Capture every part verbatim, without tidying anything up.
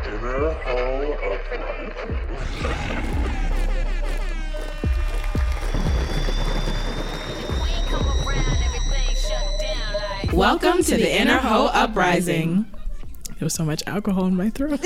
Inner Hall Uprising. Welcome to the Inner Hoe Uprising. There was so much alcohol in my throat.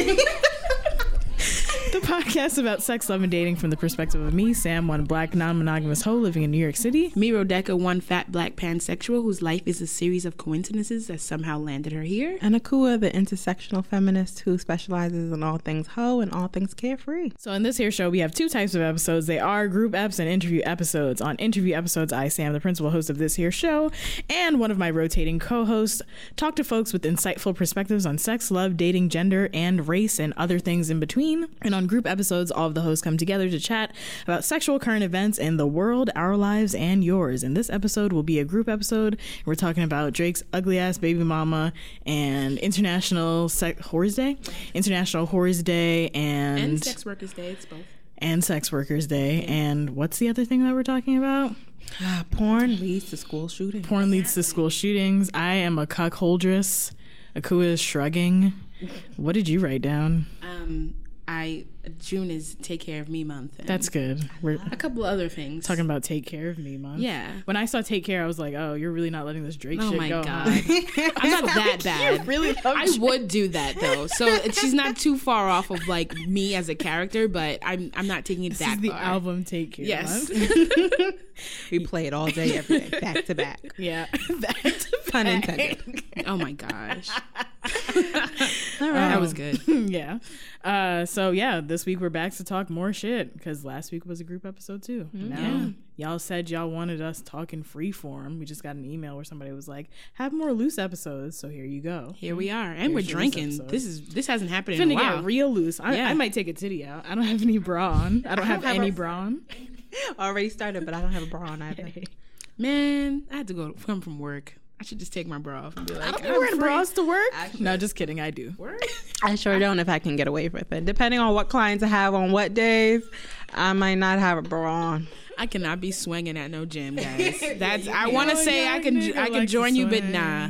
The podcast about sex, love, and dating from the perspective of me, Sam, one black non-monogamous hoe living in New York City. Me, Rodeka, one fat black pansexual whose life is a series of coincidences that somehow landed her here. And Akua, the intersectional feminist who specializes in all things hoe and all things carefree. So in this here show, we have two types of episodes. They are group eps and interview episodes. On interview episodes, I, Sam, the principal host of this here show, and one of my rotating co-hosts, talk to folks with insightful perspectives on sex, love, dating, gender, and race, and other things in between. And on group episodes, all of the hosts come together to chat about sexual current events in the world, our lives, and yours. And this episode will be a group episode. We're talking about Drake's ugly ass baby mama and International Sex Whores Day, International Whores Day, and and Sex Workers Day. It's both. And Sex Workers Day. And what's the other thing that we're talking about? Uh, porn leads to school shootings. Porn leads to school shootings. I am a cuckoldress. Akua is shrugging. What did you write down? Um, I June is Take Care of Me month. That's good. We're a couple of other things. talking about Take Care of Me month. Yeah. When I saw Take Care, I was like, oh, you're really not letting this Drake Oh shit my go. God. Huh? I'm not that bad. You really love I Drake. would do that though. So she's not too far off of like me as a character, but I'm I'm not taking it This that is the far. album Take Care Yes. month. We play it all day, every day, back to back. Yeah. Back to Pun back. intended. Oh my gosh. All right. That was good. Yeah. Uh, so yeah, this week we're back to talk more shit because last week was a group episode too. Now, y'all said y'all wanted us talking free form. We just got an email where somebody was like, "Have more loose episodes." So here you go. Here we are, and Here's we're your drinking. episode. This is this hasn't happened in Finna a while. get real loose. I, Yeah. I might take a titty out. I don't have any bra on. I don't have, have any a- bra on. Already started, but I don't have a bra on either. Man, I had to go come from work. I should just take my bra off and be like, I don't be I'm wearing free. bras to work. No, just kidding. I do. Word? I sure don't if I can get away with it. Depending on what clients I have on what days, I might not have a bra on. I cannot be swinging at no gym, guys. That's I You want to know, say young I can nigga I can like to join you, but swing. nah.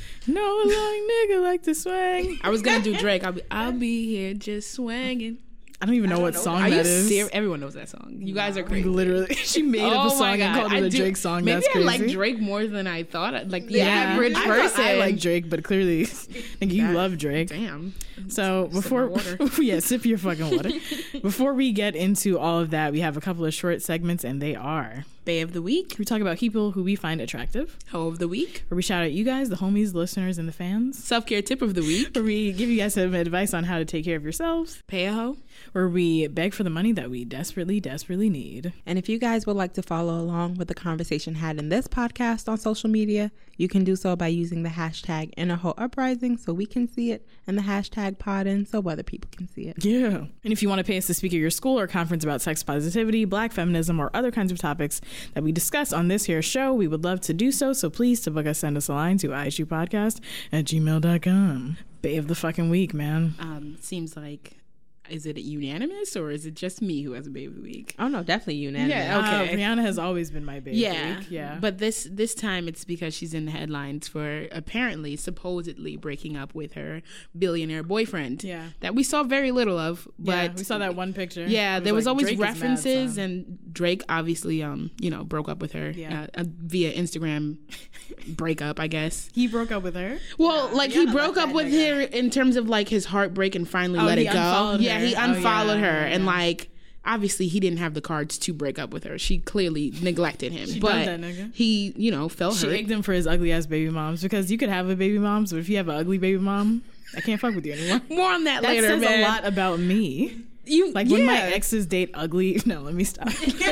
No young nigga like to swing. I was gonna do Drake. I'll be I'll be here just swinging. I don't even know what song Are you that is. serious? Everyone knows that song. You guys are crazy. Literally, she made up a song and called it I a do- Drake song. Maybe That's I crazy. like Drake more than I thought. Like the Yeah. average I thought person. I like Drake, but clearly, I think you God love Drake. Damn. So Sip my before, water. yeah, sip your fucking water. Before we get into all of that, we have a couple of short segments, and they are: Bae of the week, we talk about people who we find attractive, hoe of the week, where we shout out you guys, the homies, the listeners, and the fans, self care tip of the week, where we give you guys some advice on how to take care of yourselves, pay a hoe. where we beg for the money that we desperately, desperately need. And if you guys would like to follow along with the conversation had in this podcast on social media, you can do so by using the hashtag Inner Hoe Uprising so we can see it, and the hashtag Podin so other people can see it. Yeah. And if you want to pay us to speak at your school or conference about sex positivity, black feminism, or other kinds of topics that we discuss on this here show, we would love to do so. So please, to book us, send us a line to I S U podcast at gmail dot com. Bae of the fucking week, man. Um, seems like, is it unanimous or is it just me who has a bae of the week? Oh no, definitely unanimous. Yeah, okay. Uh, Rihanna has always been my bae of the Yeah, week. Yeah. But this this time it's because she's in the headlines for apparently, supposedly breaking up with her billionaire boyfriend. Yeah. that we saw very little of. But yeah, we saw that one picture. Yeah, It there was like, always Drake is mad, references, son. and Drake obviously, um, you know, broke up with her Yeah. uh, uh, via Instagram breakup, I guess. He broke up with her. Well, like he broke up with her in terms of like his heartbreak and finally Oh, let he it go. unfollowed Yeah, her. he Oh, unfollowed yeah, her, yeah, and yeah. like obviously he didn't have the cards to break up with her. She clearly neglected him, She but done that, nigga. he, you know, fell She hurt. egged him for his ugly ass baby moms because you could have a baby moms, but if you have an ugly baby mom, I can't fuck with you anymore. More on that, That later, says man. a lot about me. You Like when my exes date ugly. No, let me stop.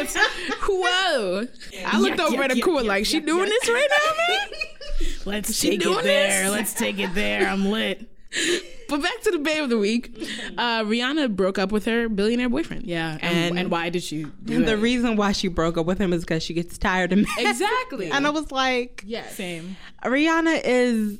Whoa! I looked Yuck, over yuck, at yuck, Akua yuck, like, she yuck, doing yuck. this right now, man? Let's She take it doing there. this? Let's take it there. I'm lit. But back to the bae of the week. Uh, Rihanna broke up with her billionaire boyfriend. Yeah. And, And- and why did she do The it? reason why she broke up with him is because she gets tired of men. Exactly. And I was like, Yes. Same. Rihanna is,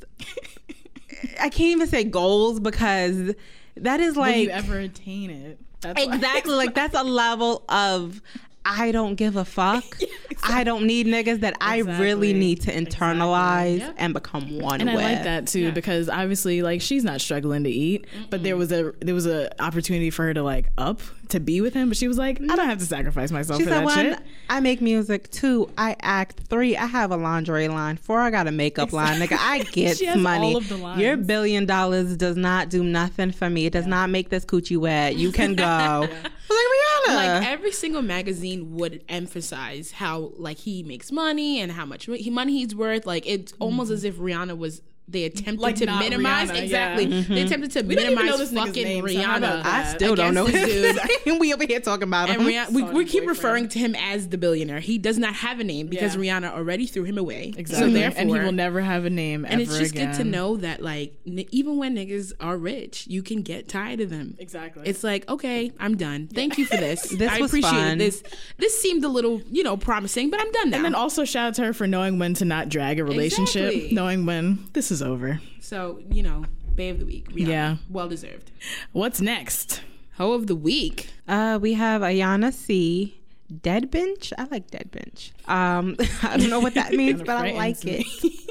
I can't even say goals because that is Will like, you ever attain it? That's why. exactly, like that's a level of I don't give a fuck. Yeah, exactly. I don't need niggas that exactly. I really need to internalize exactly. yep. and become one and with. And I like that too yeah. because obviously like she's not struggling to eat, Mm-mm. but there was a there was a opportunity for her to like up to be with him, but she was like, I don't have to sacrifice myself she for said, that one, shit. I make music. Two, I act. Three, I have a lingerie line. Four, I got a makeup exactly. line. Nigga, I get she has money. All of the lines. Your billion dollars does not do nothing for me. It does yeah. not make this coochie wet. You can go. yeah. Like Rihanna. Like every single magazine would emphasize how like he makes money and how much he, money he's worth. Like it's almost mm-hmm. as if Rihanna was. They attempted like to minimize Rihanna, exactly. Yeah. Mm-hmm. They attempted to we minimize fucking name, Rihanna. So I still don't know him. Dude. We over here talking about and him. Rihanna, we, we keep referring to him as the billionaire. He does not have a name because yeah. Rihanna already threw him away. Exactly. So therefore, and he will never have a name. And ever it's just again. good to know that like n- even when niggas are rich, you can get tired of them. Exactly. It's like okay, I'm done. Thank you for this. this I was appreciate fun. this. This seemed a little you know promising, but I'm done now. And then also shout out to her for knowing when to not drag a relationship, exactly. knowing when this is over. So, you know, Bae of the Week. Rihanna. Yeah. Well deserved. What's next? Hoe of the Week. Uh, we have Ayana C. Dead Bench. I like Dead Bench. Um, I don't know what that means, but I like it.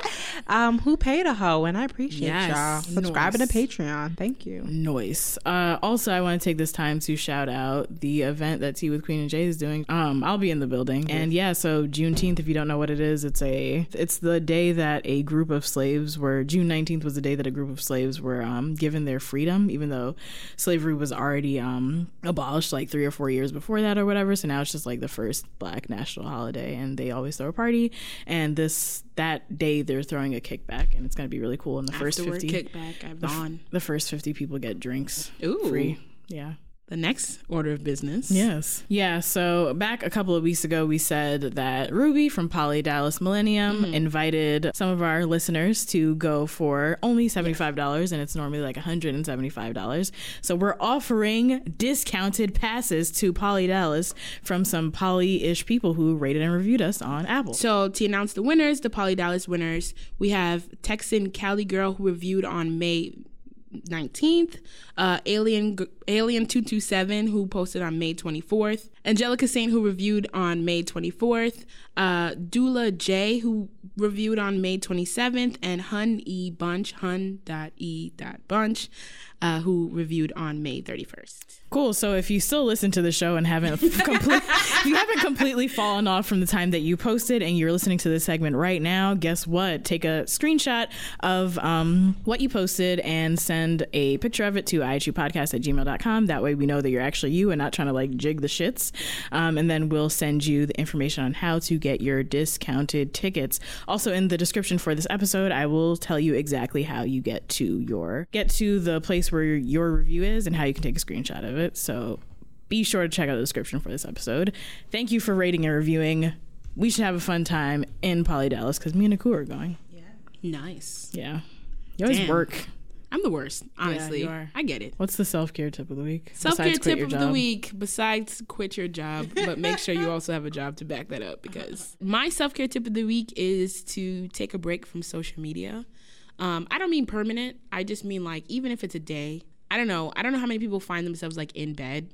um, who paid a hoe? And I appreciate yes. y'all subscribing nice. to Patreon. Thank you. Nice. Uh, also, I want to take this time to shout out the event that Tea with Queen and Jay is doing. Um, I'll be in the building, and yeah, so Juneteenth. If you don't know what it is, it's a it's the day that a group of slaves were. June nineteenth was the day that a group of slaves were um, given their freedom, even though slavery was already um, abolished like three or four years before that or whatever. So now it's just like the first Black national holiday, and they always throw a party. And this that day they're throwing a kickback, and it's going to be really cool. And the Afterward first fifty kickback at the, Vaughn. the first fifty people get drinks Ooh. free. Yeah. The next order of business. Yes. Yeah. So back a couple of weeks ago, we said that Ruby from Poly Dallas Millennium mm-hmm. invited some of our listeners to go for only seventy-five dollars, and it's normally like one hundred seventy-five dollars. So we're offering discounted passes to Poly Dallas from some Poly-ish people who rated and reviewed us on Apple. So to announce the winners, the Poly Dallas winners, we have Texan Cali Girl who reviewed on May nineteenth, uh, Alien Alien two two seven who posted on May twenty-fourth, Angelica Saint who reviewed on May twenty-fourth, uh, Dula J who reviewed on May twenty-seventh, and Hun E Bunch, hun.e.bunch, uh, who reviewed on May thirty-first. Cool. So if you still listen to the show and haven't complete, you haven't completely fallen off from the time that you posted and you're listening to this segment right now, guess what? Take a screenshot of um, what you posted and send a picture of it to I H U podcast at gmail dot com. That way we know that you're actually you and not trying to like jig the shits. Um, and then we'll send you the information on how to get your discounted tickets. Also in the description for this episode, I will tell you exactly how you get to your get to the place where your review is and how you can take a screenshot of it. So be sure to check out the description for this episode. Thank you for rating and reviewing. We should have a fun time in Poly Dallas because me and Niku are going. Yeah. Nice. Yeah. You always Damn. work. I'm the worst, honestly. Yeah, you are. I get it. What's the self-care tip of the week? Self-care tip of the week, besides quit your job, but make sure you also have a job to back that up, because my self-care tip of the week is to take a break from social media. Um, I don't mean permanent. I just mean like, even if it's a day, I don't know. I don't know how many people find themselves like in bed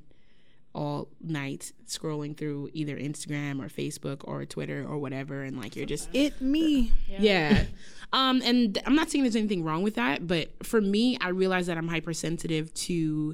all night scrolling through either Instagram or Facebook or Twitter or whatever, and like you're just it me yeah, yeah. um and I'm not saying there's anything wrong with that, but for me, I realize that I'm hypersensitive to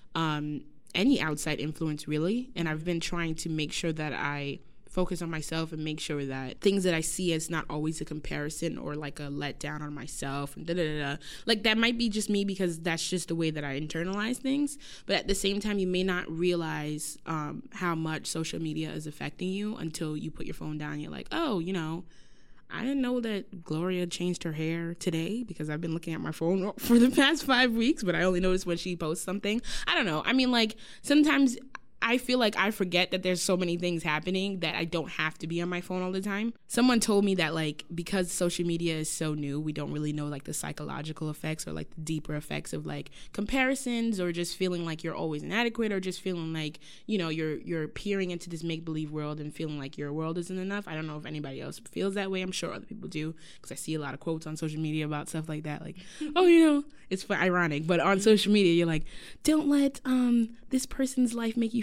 um any outside influence, really, and I've been trying to make sure that I focus on myself and make sure that things that I see is not always a comparison or like a letdown on myself and da da da. Like that might be just me because that's just the way that I internalize things. But at the same time, you may not realize um, how much social media is affecting you until you put your phone down and you're like, oh, you know, I didn't know that Gloria changed her hair today because I've been looking at my phone for the past five weeks, but I only noticed when she posts something. I don't know. I mean, like sometimes I feel like I forget that there's so many things happening that I don't have to be on my phone all the time. Someone told me that like because social media is so new, we don't really know like the psychological effects or like the deeper effects of like comparisons or just feeling like you're always inadequate or just feeling like, you know, you're you're peering into this make-believe world and feeling like your world isn't enough. I don't know if anybody else feels that way. I'm sure other people do because I see a lot of quotes on social media about stuff like that. Like, oh, you know, it's ironic, but on social media, you're like, don't let um this person's life make you feel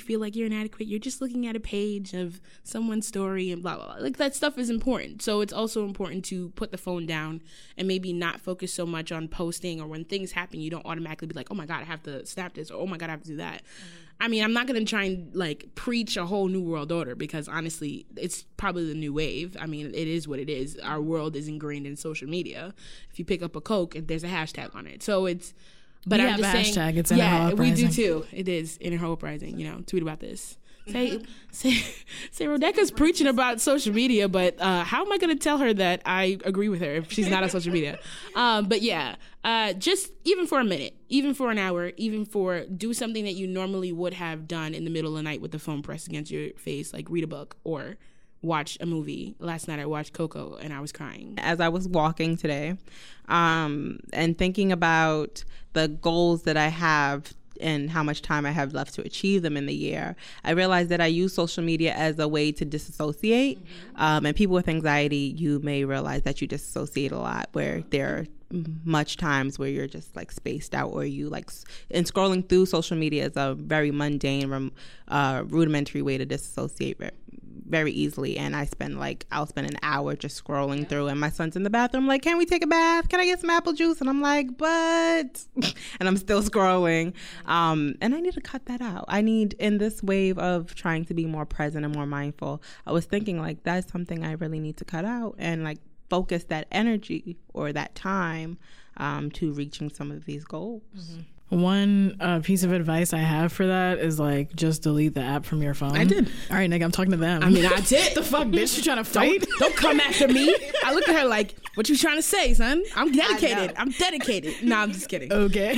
feel like you're inadequate. You're just looking at a page of someone's story and blah, blah, blah. Like, that stuff is important. So it's also important to put the phone down and maybe not focus so much on posting, or when things happen, you don't automatically be like, oh my God, I have to snap this, or oh my God, I have to do that. Mm-hmm. I mean, I'm not going to try and like preach a whole new world order, because honestly, it's probably the new wave. I mean, it is what it is. Our world is ingrained in social media. If you pick up a Coke, there's a hashtag on it. So it's, but we I'm have just a saying, hashtag. It's yeah, Inner Ho we do Uprising. too. It is Inner Ho Uprising. You know, tweet about this. Say, say, say, Rebecca's preaching about social media, but uh, how am I going to tell her that I agree with her if she's not on social media? Um, but yeah, uh, just even for a minute, even for an hour, even for do something that you normally would have done in the middle of the night with the phone pressed against your face, like read a book or watch a movie. Last night I watched Coco and I was crying. As I was walking today, um, and thinking about the goals that I have and how much time I have left to achieve them in the year, I realized that I use social media as a way to disassociate. Mm-hmm. Um, and people with anxiety, you may realize that you disassociate a lot, where there are much times where you're just like spaced out, or you like, and scrolling through social media is a very mundane, uh, rudimentary way to disassociate very, very easily. And I spend like, I'll spend an hour just scrolling yeah. through, and my son's in the bathroom like, can we take a bath? Can I get some apple juice? And I'm like, but, and I'm still scrolling. Um, and I need to cut that out. I need, in this wave of trying to be more present and more mindful, I was thinking like, that's something I really need to cut out, and like focus that energy or that time um, to reaching some of these goals. Mm-hmm. One uh, piece of advice I have for that is like, just delete the app from your phone. I did. All right, nigga, I'm talking to them. I mean, I did. The fuck, bitch? You trying to fight? Don't, don't come after me. I look at her like, what you trying to say, son? I'm dedicated. I'm dedicated. No, I'm just kidding. Okay.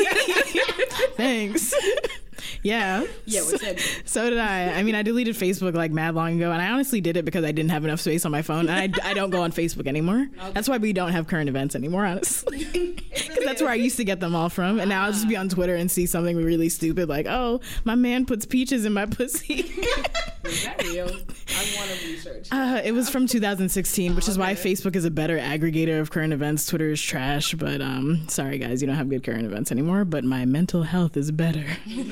Thanks. Yeah. Yeah, what's that? So did I. I mean, I deleted Facebook like mad long ago, and I honestly did it because I didn't have enough space on my phone, and I, I don't go on Facebook anymore. Okay. That's why we don't have current events anymore, honestly. Because that's where I used to get them all from, and now I'll just be on Twitter and see something really stupid like, oh, my man puts peaches in my pussy. Is that real? I want to research. Uh, it was from two thousand sixteen, which is why Facebook is a better aggregator of current events. Twitter is trash, but um, sorry guys, you don't have good current events anymore, but my mental health is better.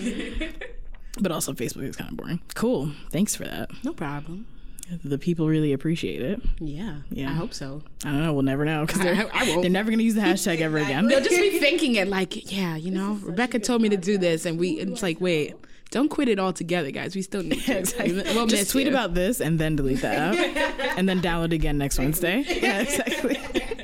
But also Facebook is kind of boring. Cool. Thanks for that. No problem. The people really appreciate it. Yeah. Yeah. I hope so. I don't know. We'll never know, because they're, I, I won't. they're never going to use the hashtag ever again. They'll just be thinking it like, yeah, you know, Rebecca told me to do this, and we, it's like, wait, don't quit it all together, guys. We still need to. Exactly. We'll just tweet you. about this and then delete the app. And then download it again next Wednesday. Yeah, exactly.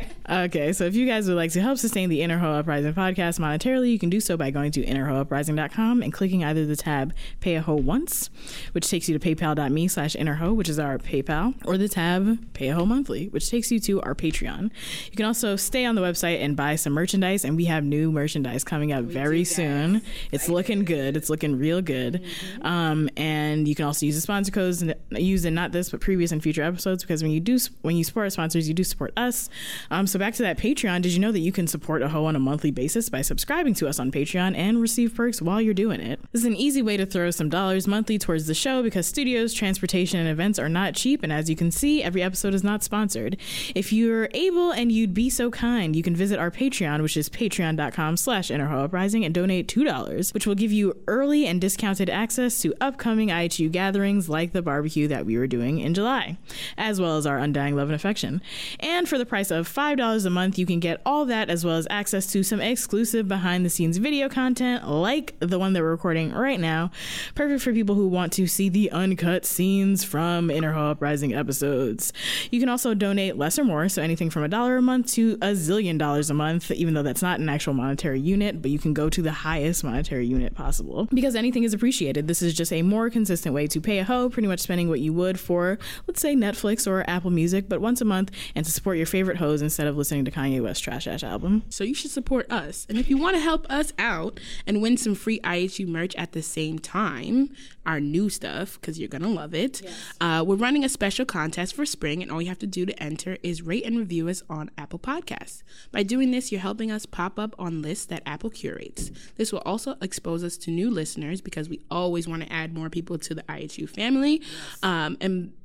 Okay, so if you guys would like to help sustain the Inner Ho Uprising podcast monetarily, you can do so by going to inner ho uprising dot com and clicking either the tab Pay a Ho Once, which takes you to paypal.me slash innerho, which is our PayPal, or the tab Pay a Ho Monthly, which takes you to our Patreon. You can also stay on the website and buy some merchandise, and we have new merchandise coming up we very soon. It's looking good. It's looking real good. Mm-hmm. Um, and you can also use the sponsor codes, and use in not this, but previous and future episodes, because when you do, when you support our sponsors, you do support us. Um, so back to that Patreon, did you know that you can support a hoe on a monthly basis by subscribing to us on Patreon and receive perks while you're doing it? This is an easy way to throw some dollars monthly towards the show, because studios, transportation, and events are not cheap, and as you can see, every episode is not sponsored. If you're able and you'd be so kind, you can visit our Patreon, which is patreon.com slash innerhouprising, and donate two dollars, which will give you early and discounted access to upcoming I H U gatherings like the barbecue that we were doing in July, as well as our undying love and affection. And for the price of five dollars a month, you can get all that, as well as access to some exclusive behind the scenes video content like the one that we're recording right now, perfect for people who want to see the uncut scenes from Inner Ho Uprising episodes. You can also donate less or more, so anything from a dollar a month to a zillion dollars a month, even though that's not an actual monetary unit, but you can go to the highest monetary unit possible, because anything is appreciated. This is just a more consistent way to pay a hoe, pretty much spending what you would for, let's say, Netflix or Apple Music, but once a month, and to support your favorite hoes instead of listening to Kanye West trash ass album. So you should support us. And if you want to help us out and win some free I H U merch at the same time, our new stuff, because you're going to love it, yes. uh, we're running a special contest for spring, and all you have to do to enter is rate and review us on Apple Podcasts. By doing this, you're helping us pop up on lists that Apple curates. This will also expose us to new listeners, because we always want to add more people to the I H U family. Yes. Um, and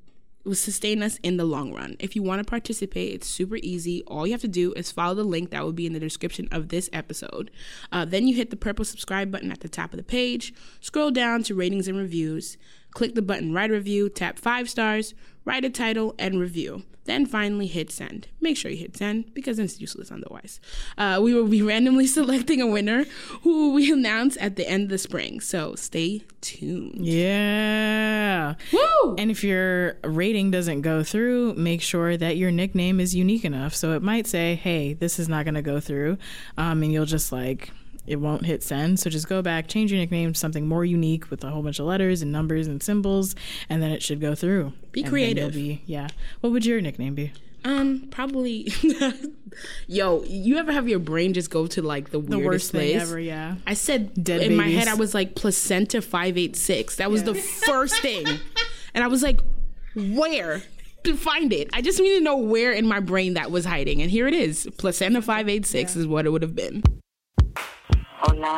will sustain us in the long run. If you want to participate, it's super easy. All you have to do is follow the link that will be in the description of this episode. Uh, then you hit the purple subscribe button at the top of the page, scroll down to ratings and reviews, click the button write a review, tap five stars, write a title, and review. Then finally hit send. Make sure you hit send because it's useless otherwise. Uh, we will be randomly selecting a winner who we announce at the end of the spring. So stay tuned. Yeah. Woo! And if your rating doesn't go through, make sure that your nickname is unique enough. So it might say, hey, this is not going to go through. Um, and you'll just like... it won't hit send. So just go back, change your nickname to something more unique with a whole bunch of letters and numbers and symbols, and then it should go through. Be and creative. Be, yeah. What would your nickname be? Um, probably. Yo, you ever have your brain just go to like the weirdest The worst place? thing ever, yeah. I said Dead in my babies. head, I was like placenta five eight six. That was the first thing, and I was like, where to find it? I just need to know where in my brain that was hiding, and here it is. Placenta five eight six yeah. is what it would have been. Hola,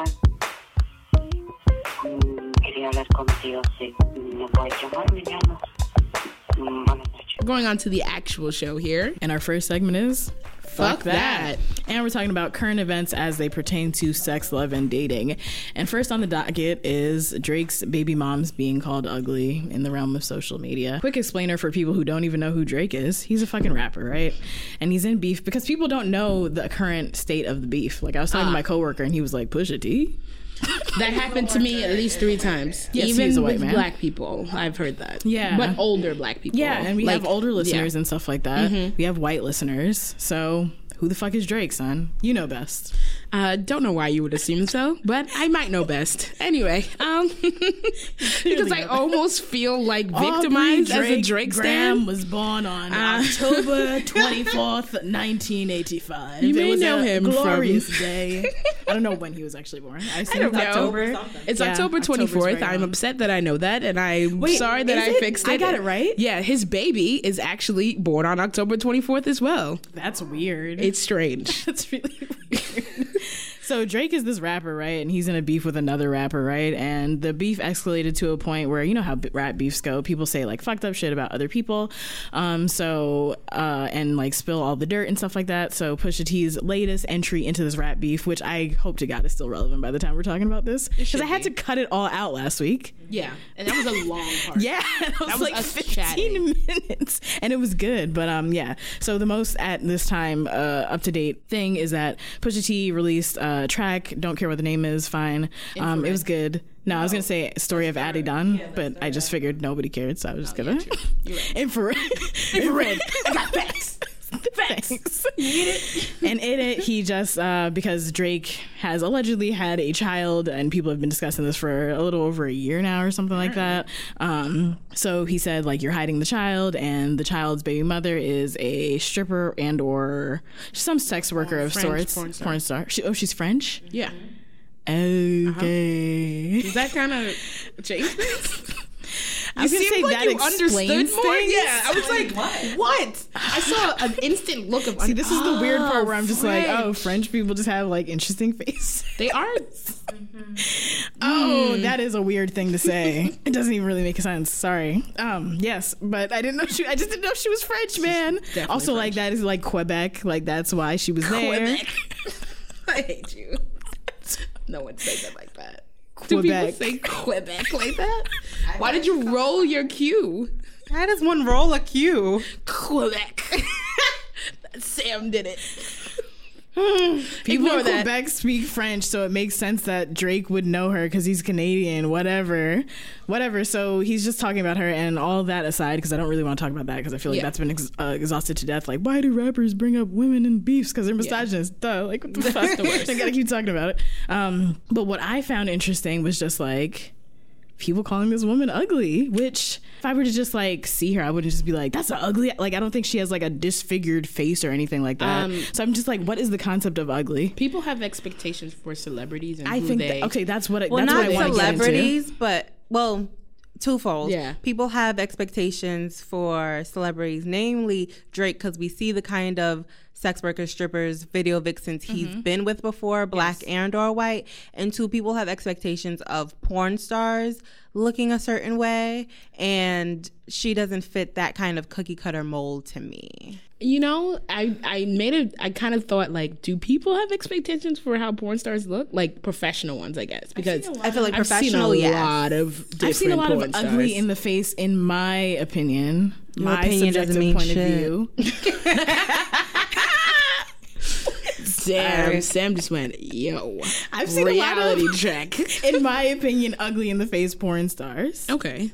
mm, quería hablar contigo, si me puedes llamar, me llamo. Mm, buenas noches. Going on to the actual show here. And our first segment is Fuck, Fuck that. that. And we're talking about current events as they pertain to sex, love, and dating. And first on the docket is Drake's baby moms being called ugly in the realm of social media. Quick explainer for people who don't even know who Drake is. He's a fucking rapper, right? And he's in beef because people don't know the current state of the beef. Like I was talking uh. to my coworker and he was like, Pusha T? That happened to me at least three times. Yes, even he's a white with man. black people, I've heard that. Yeah, but older black people. Yeah, and we like, have older listeners yeah. and stuff like that. Mm-hmm. We have white listeners. So who the fuck is Drake, son? You know best. Uh, don't know why you would assume so, but I might know best. Anyway, um, because I almost feel like victimized as a Drake Graham stan. was born on uh, October twenty-fourth, nineteen eighty-five. You may it was know a him glorious from... day. I don't know when he was actually born. I, I don't know. October. It's yeah, October twenty-fourth. I'm upset that I know that, and I'm Wait, sorry that I it? fixed it. I got it right? Yeah, his baby is actually born on October twenty-fourth as well. That's weird. It's strange. That's really weird. So Drake is this rapper, right? And he's in a beef with another rapper, right? And the beef escalated to a point where, you know how rap beefs go. People say like fucked up shit about other people. Um, so, uh, and like spill all the dirt and stuff like that. So Pusha T's latest entry into this rap beef, which I hope to God is still relevant by the time we're talking about this. Because I had to cut it all out last week. Yeah. And that was a long part. Yeah. That was, that was like fifteen chatting. minutes. And it was good. But um, yeah. So the most at this time uh, up to date thing is that Pusha T released a track, Don't Care What the Name Is, fine. Um, it was good. No, I was going to say Story of Addie Dunn, yeah, but I just figured nobody cared, so I was just oh, going to. Yeah, right. Infrared. Infrared. I got facts. Facts. Thanks. You get it? And in it, he just, uh, because Drake has allegedly had a child, and people have been discussing this for a little over a year now or something like that. Um, so he said, like, you're hiding the child, and the child's baby mother is a stripper and or some sex worker oh, of French, sorts. Porn star. Porn star. She, oh, she's French? Yeah. Okay. Uh-huh. Does that kind of change things? I was you gonna say like that you understood explains more. things. Yeah, I was like, what? What? I saw an instant look of. See, this is the weird part oh, where I'm just French. like, oh, French people just have like interesting faces. They are. Mm-hmm. Oh, mm. That is a weird thing to say. It doesn't even really make sense. Sorry. Um, yes, but I didn't know she. I just didn't know she was French, man. Also, French. Like that is like Quebec. Like that's why she was there. Quebec. I hate you. No one says it like that. Quebec. Do people say Quebec like that? Why did you roll your Q? How does one roll a Q? Quebec. Sam did it. People Ignore in that. Quebec speak French, so it makes sense that Drake would know her because he's Canadian, whatever. Whatever. So he's just talking about her, and all that aside, because I don't really want to talk about that because I feel like yeah. that's been ex- uh, exhausted to death. Like, why do rappers bring up women in beefs? Because they're misogynist. Yeah. Duh. Like, what the fuck? I gotta keep talking about it. Um, but what I found interesting was just like, people calling this woman ugly, which if I were to just like see her, I wouldn't just be like, that's an ugly, like I don't think she has like a disfigured face or anything like that. Um, so I'm just like, what is the concept of ugly? People have expectations for celebrities and I who think they... that, okay, that's what, it, well, that's not what I want to get into. celebrities, but well, twofold. Yeah. People have expectations for celebrities, namely Drake, because we see the kind of sex workers, strippers, video vixens he's mm-hmm. been with before, black yes. and or white. And two, people have expectations of porn stars looking a certain way, and she doesn't fit that kind of cookie cutter mold to me. You know, I, I made it, I kind of thought, like, do people have expectations for how porn stars look? Like, professional ones, I guess. Because I feel like I've professional, seen a yes. lot of different I've seen a lot porn of stars. ugly in the face, in my opinion. Your my opinion subjective doesn't mean point shit. of view. Sam, um, Sam just went, yo, I've seen reality a lot of, check. in my opinion, ugly in the face porn stars. Okay.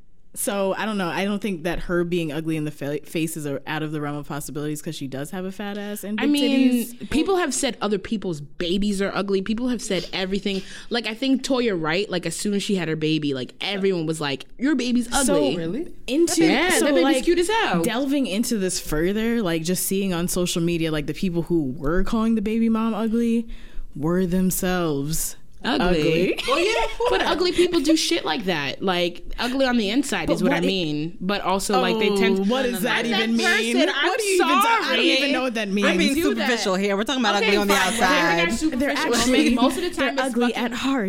So I don't know. I don't think that her being ugly in the fa- face is out of the realm of possibilities because she does have a fat ass and big I mean, titties. People have said other people's babies are ugly. People have said everything. Like, I think Toya Wright, like, as soon as she had her baby, like, everyone was like, your baby's ugly. So, really? Into, yeah, so, that baby's like, cute as hell. Delving into this further, like, just seeing on social media, like, the people who were calling the baby mom ugly were themselves Ugly. ugly. Well, yeah, but ugly people do shit like that. Like, ugly on the inside but is what, what I mean. But also, oh, like, they tend to. What does that I'm even that mean? Person, I'm what do you sorry. even I don't even know what that means. I'm being superficial that. here. We're talking about okay, ugly on fine. the outside. They're, they're actually, most of the time they're ugly fucking, at heart.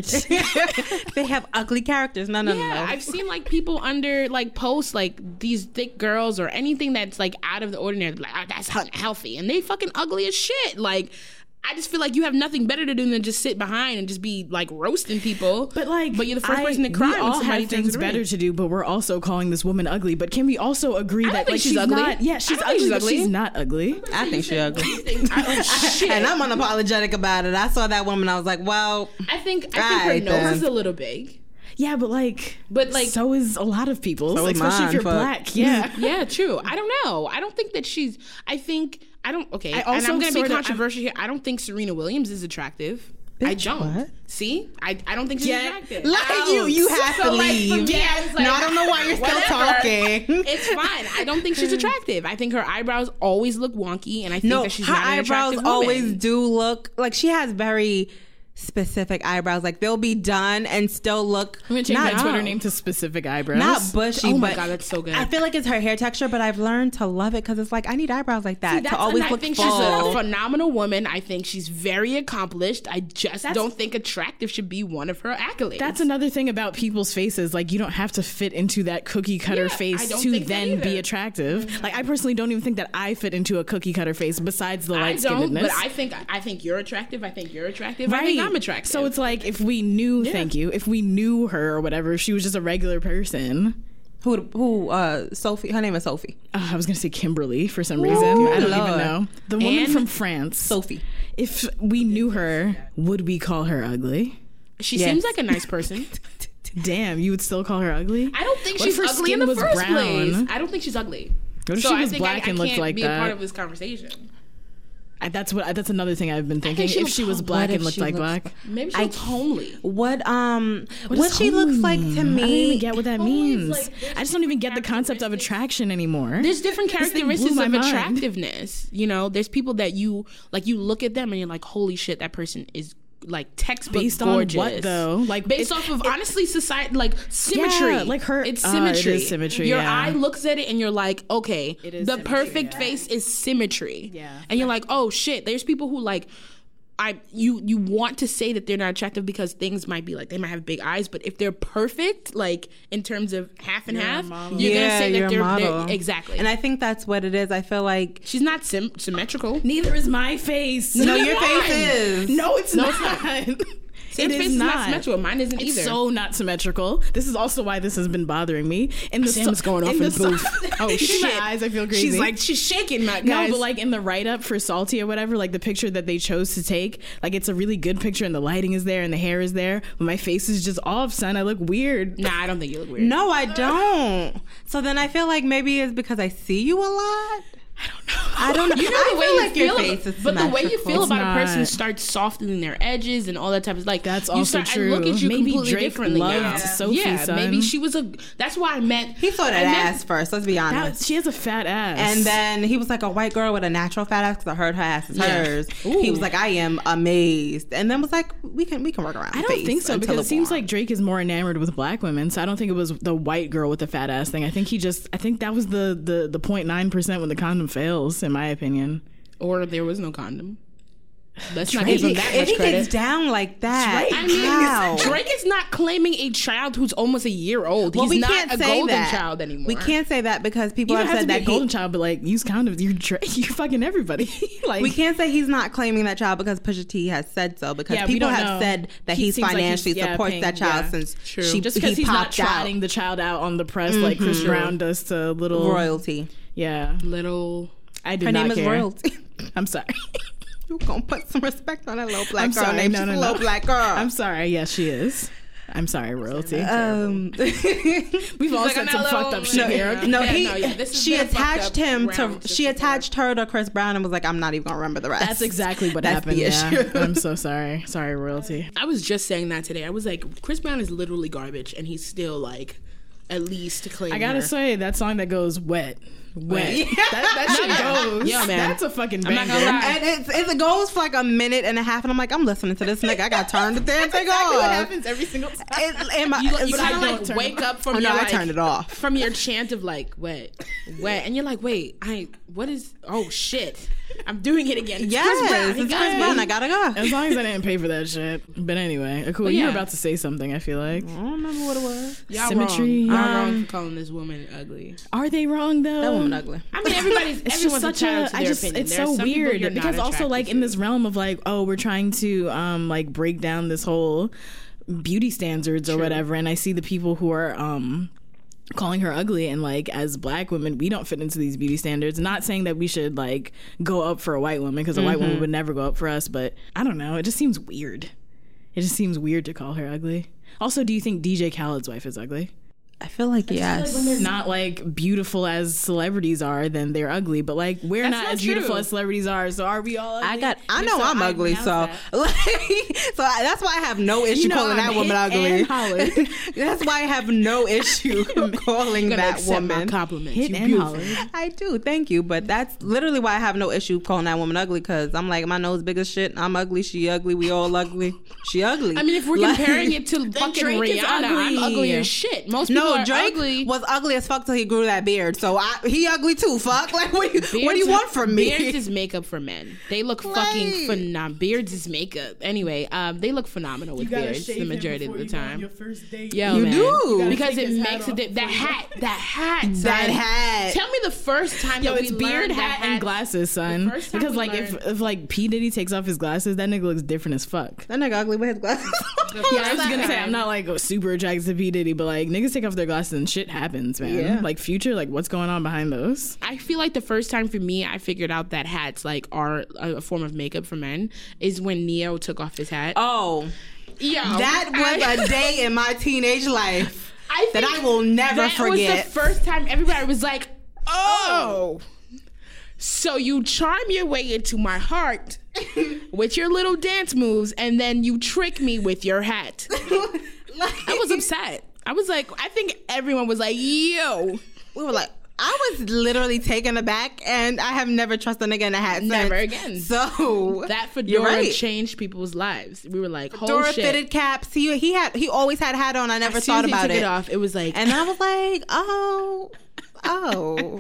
They have ugly characters. No, no, yeah, no, no. I've seen, like, people under, like, posts, like, these thick girls or anything that's, like, out of the ordinary. Like, oh, that's unhealthy. And they fucking ugly as shit. Like, I just feel like you have nothing better to do than just sit behind and just be like roasting people. But like, but you're the first I, person to cry. We all have things better to do, but we're also calling this woman ugly. But can we also agree I that think like she's, she's ugly? not? Yeah, she's ugly, she's but ugly. she's not ugly. I think she's ugly. I, shit. And I'm unapologetic about it. I saw that woman. I was like, well, I think I think her right, nose then. is a little big. Yeah, but like, but like, so is a lot of people, so especially mine, if you're fuck. black. Yeah, yeah, true. I don't know. I don't think that she's. I think I don't. Okay, I also and I'm gonna be sort of- controversial here. I don't think Serena Williams is attractive. Bitch, I don't. what? See, I, I don't think she's Yeah. attractive. Look at you. You have So, to like, leave. for me, I was like, no, I don't know why you're still whatever. talking. It's fine. I don't think she's attractive. I think her eyebrows always look wonky, and I think No, that she's her not an eyebrows attractive always woman. do look like she has very specific eyebrows. Like they'll be done and still look I'm gonna change not, my Twitter name to specific eyebrows. not bushy. Oh my but God, that's so good. I feel like it's her hair texture, but I've learned to love it because it's like I need eyebrows like that See, to always and look I think full. she's a phenomenal woman. I think she's very accomplished. I just That's- don't think attractive should be one of her accolades. That's another thing about people's faces. Like, you don't have to fit into that cookie cutter Yeah, I face don't to think that then be either. attractive. Like, I personally don't even think that I fit into a cookie cutter face besides the I light don't, skinnedness. but I think I think you're attractive. I think you're attractive. I think I'm attractive. So it's like if we knew, Yeah. thank you, if we knew her or whatever, if she was just a regular person. Who? Who? Uh, Sophie. Her name is Sophie. Uh, I was gonna say Kimberly for some reason. I don't Lord. even know. The woman And from France. Sophie. If we knew her, would we call her ugly? she Yes. seems like a nice person. Damn, you would still call her ugly? I don't think What she's if her ugly in skin the was first brown? place. I don't think she's ugly. What if so she I was think black I, and I looked can't like be a part that? of this conversation. I, that's what that's another thing I've been thinking. she If looks she was hom- black what and if looked she like looks- black, Maybe she I- looks homely. What? Um. what, What, does she looks homely like mean? to me? I don't even get what that Homely is means. like- there's I just don't even get the different concept of characteristics. attraction anymore. There's different This thing blew characteristics my of mind. attractiveness. You know, there's people that you like. You look at them and you're like, "Holy shit, that person is like textbook Based on gorgeous." what, though? Like, based it- off of honestly society, like symmetry. Yeah, like her- it's uh, it symmetry. is symmetry, Your yeah. eye looks at it and you're like, okay, It is the symmetry, perfect yeah. face is symmetry. Yeah. and you're like, oh shit. There's people who like. I you you want to say that they're not attractive because things might be like they might have big eyes, but if they're perfect, like in terms of half and You're a half, model. you're yeah, gonna say you're that a they're, model. they're exactly. And I think that's what it is. I feel like She's not sim- symmetrical. Neither is my face. no, your Why? face is. No, it's No, not. it's Sam's It face is is not not. symmetrical. Mine isn't It's either. so not symmetrical. This is also why this has been bothering me. In the Sam so- is going off in in the booth. so- Oh You see shit! my eyes, I feel crazy. She's like she's shaking, my No, guys. but like in the write up for Salty or whatever, like the picture that they chose to take, like it's a really good picture and the lighting is there and the hair is there, but my face is just off, son. I look weird. nah, I don't think you look weird. No, I don't. So then I feel like maybe it's because I see you a lot. I don't know. I don't know. You know I the way feel you like feel, your face is but the way you feel It's about a person not. starts softening their edges and all that type of like. That's you also start, true. I look at you Maybe completely Drake differently loved now. Sophie, yeah, son. maybe she was a. That's why I meant. He saw that I meant- ass first. Let's be That, honest. she has a fat ass. And then he was like a white girl with a natural fat ass because I heard her ass is Yeah. hers. Ooh. He was like, I am amazed. And then was like, we can we can work around. I the don't face think so until because it seems warm. like Drake is more enamored with black women. So I don't think it was the white girl with the fat ass thing. I think he just, I think that was the the the zero point nine percent when the condom fails, in my opinion. Or there was no condom. Let's not If give him he, that if much he credit. gets down like that, I mean, how? Drake is not claiming a child who's almost a year old. Well, He's we not can't a say golden that. child anymore. We can't say that because people You don't have have to said be a that golden he, child, but like use condoms. You're Dra- you fucking everybody. Like we can't say he's not claiming that child because Pusha T has said so. Because Yeah, we people don't have know. said that He he's seems like financially he's, yeah, supports paying- that child yeah. since True. she just because he he's not popped out. trotting the child out on the press like Chris Brown does to little Royalty. Yeah, Little. I did Her not name is care. Royalty. I'm sorry. You gonna put some respect on that little black I'm girl sorry. name? No, She's no, a no. little black girl. I'm sorry. Yes, she is. I'm sorry, Royalty. um, We've all like, said I'm some not fucked little- up shit No, here. yeah. no, Yeah, he. no, yeah, this has she been a fucked attached up him to. round She before. attached her to Chris Brown and was like, "I'm not even gonna remember the rest." That's exactly what That's happened. the Yeah. issue. I'm so sorry. Sorry, Royalty. I was just saying that today. I was like, Chris Brown is literally garbage, and he's still like, at least claiming I gotta her. say that song that goes wet. Wet. Yeah. That, that shit goes. Yeah, man. That's a fucking I'm banger. not gonna lie. And it's, it goes for like a minute and a half, and I'm like, I'm listening to this nigga. I got turned to there and take Exactly what off. happens every single time. It, and my, You, it's you But I kind of don't like turn wake it up from Oh, no, your I like, turned it off. from your chant of like wet, wet, and you're like, wait, I what is? Oh shit, I'm doing it again. It's yes, Chris Brown. He it's got Chris me. Brown. I gotta go. As long as I didn't pay for that shit. But anyway, cool. But You were yeah. about to say something, I feel like. I don't remember what it was. Y'all Symmetry, wrong. Y'all um, wrong for calling this woman ugly. Are they wrong though? That woman ugly. I mean, everybody's It's everyone's just such entitled a to I their just opinion. it's There are so some people weird you're not because also attracted like in to. this realm of like, oh, we're trying to um like break down this whole beauty standards or True. whatever, and I see the people who are um calling her ugly, and like as black women we don't fit into these beauty standards. Not saying that we should like go up for a white woman because a white woman would never go up for us, but I don't know, it just seems weird. It just seems weird to call her ugly. Also, do you think D J Khaled's wife is ugly? I feel like yes. Not like beautiful as celebrities are, then they're ugly. But like we're That's not, not as beautiful true. as celebrities are, so are we all ugly? I got. I And know so I'm I ugly, so renounce like, so I, that's why I have no issue You know calling I'm that woman hit ugly. and hollered. That's why I have no issue calling You're gonna that accept my woman. compliments. Hit You and beautiful. hollered. I do, thank you, but that's literally why I have no issue calling that woman ugly because I'm like my nose big as shit. I'm ugly. She ugly. We all ugly. She ugly. I mean, if we're Like- comparing it to fucking Drake is Rihanna, I'm ugly. ugly as shit. Most people No, are Drake ugly. was ugly as fuck till he grew that beard. So I, he ugly too. Fuck. Like what? Do you, what do you Beards- want from me? Beards is makeup for men. They look Like- fucking phenomenal. Beards is makeup. Anyway, um, they look phenomenal with beards the majority of the time. Yo, You man. do. Because take it his makes hat a off di- that hat, that hat, that son. hat. Tell me the first time Yo, that it's we beard, learned hat, that and glasses, son. first time Because we like if, learned- if like P Diddy takes off his glasses, that nigga looks different as fuck. That nigga ugly with his glasses. Yeah, I was gonna say time. I'm not like super attracted to P Diddy, but like niggas take off their glasses and shit happens, man. Yeah. Like Future, like what's going on behind those? I feel like the first time for me I figured out that hats like are a, a form of makeup for men is when Neo took off his hat. Oh, Yo, that was I- a day in my teenage life I that think I will never that forget. was the first time everybody was like, "Oh, so you charm your way into my heart with your little dance moves, and then you trick me with your hat." I was upset. I was like, I think everyone was like, "Yo." We were like, I was literally taken aback, and I have never trusted a nigga in a hat. Never since. again. So That you're fedora right. changed people's lives. We were like, "Holy Dora shit!" fitted caps. He he had he always had a hat on. I never As soon thought as he about took it. it off, it was like, And I was like, oh, oh.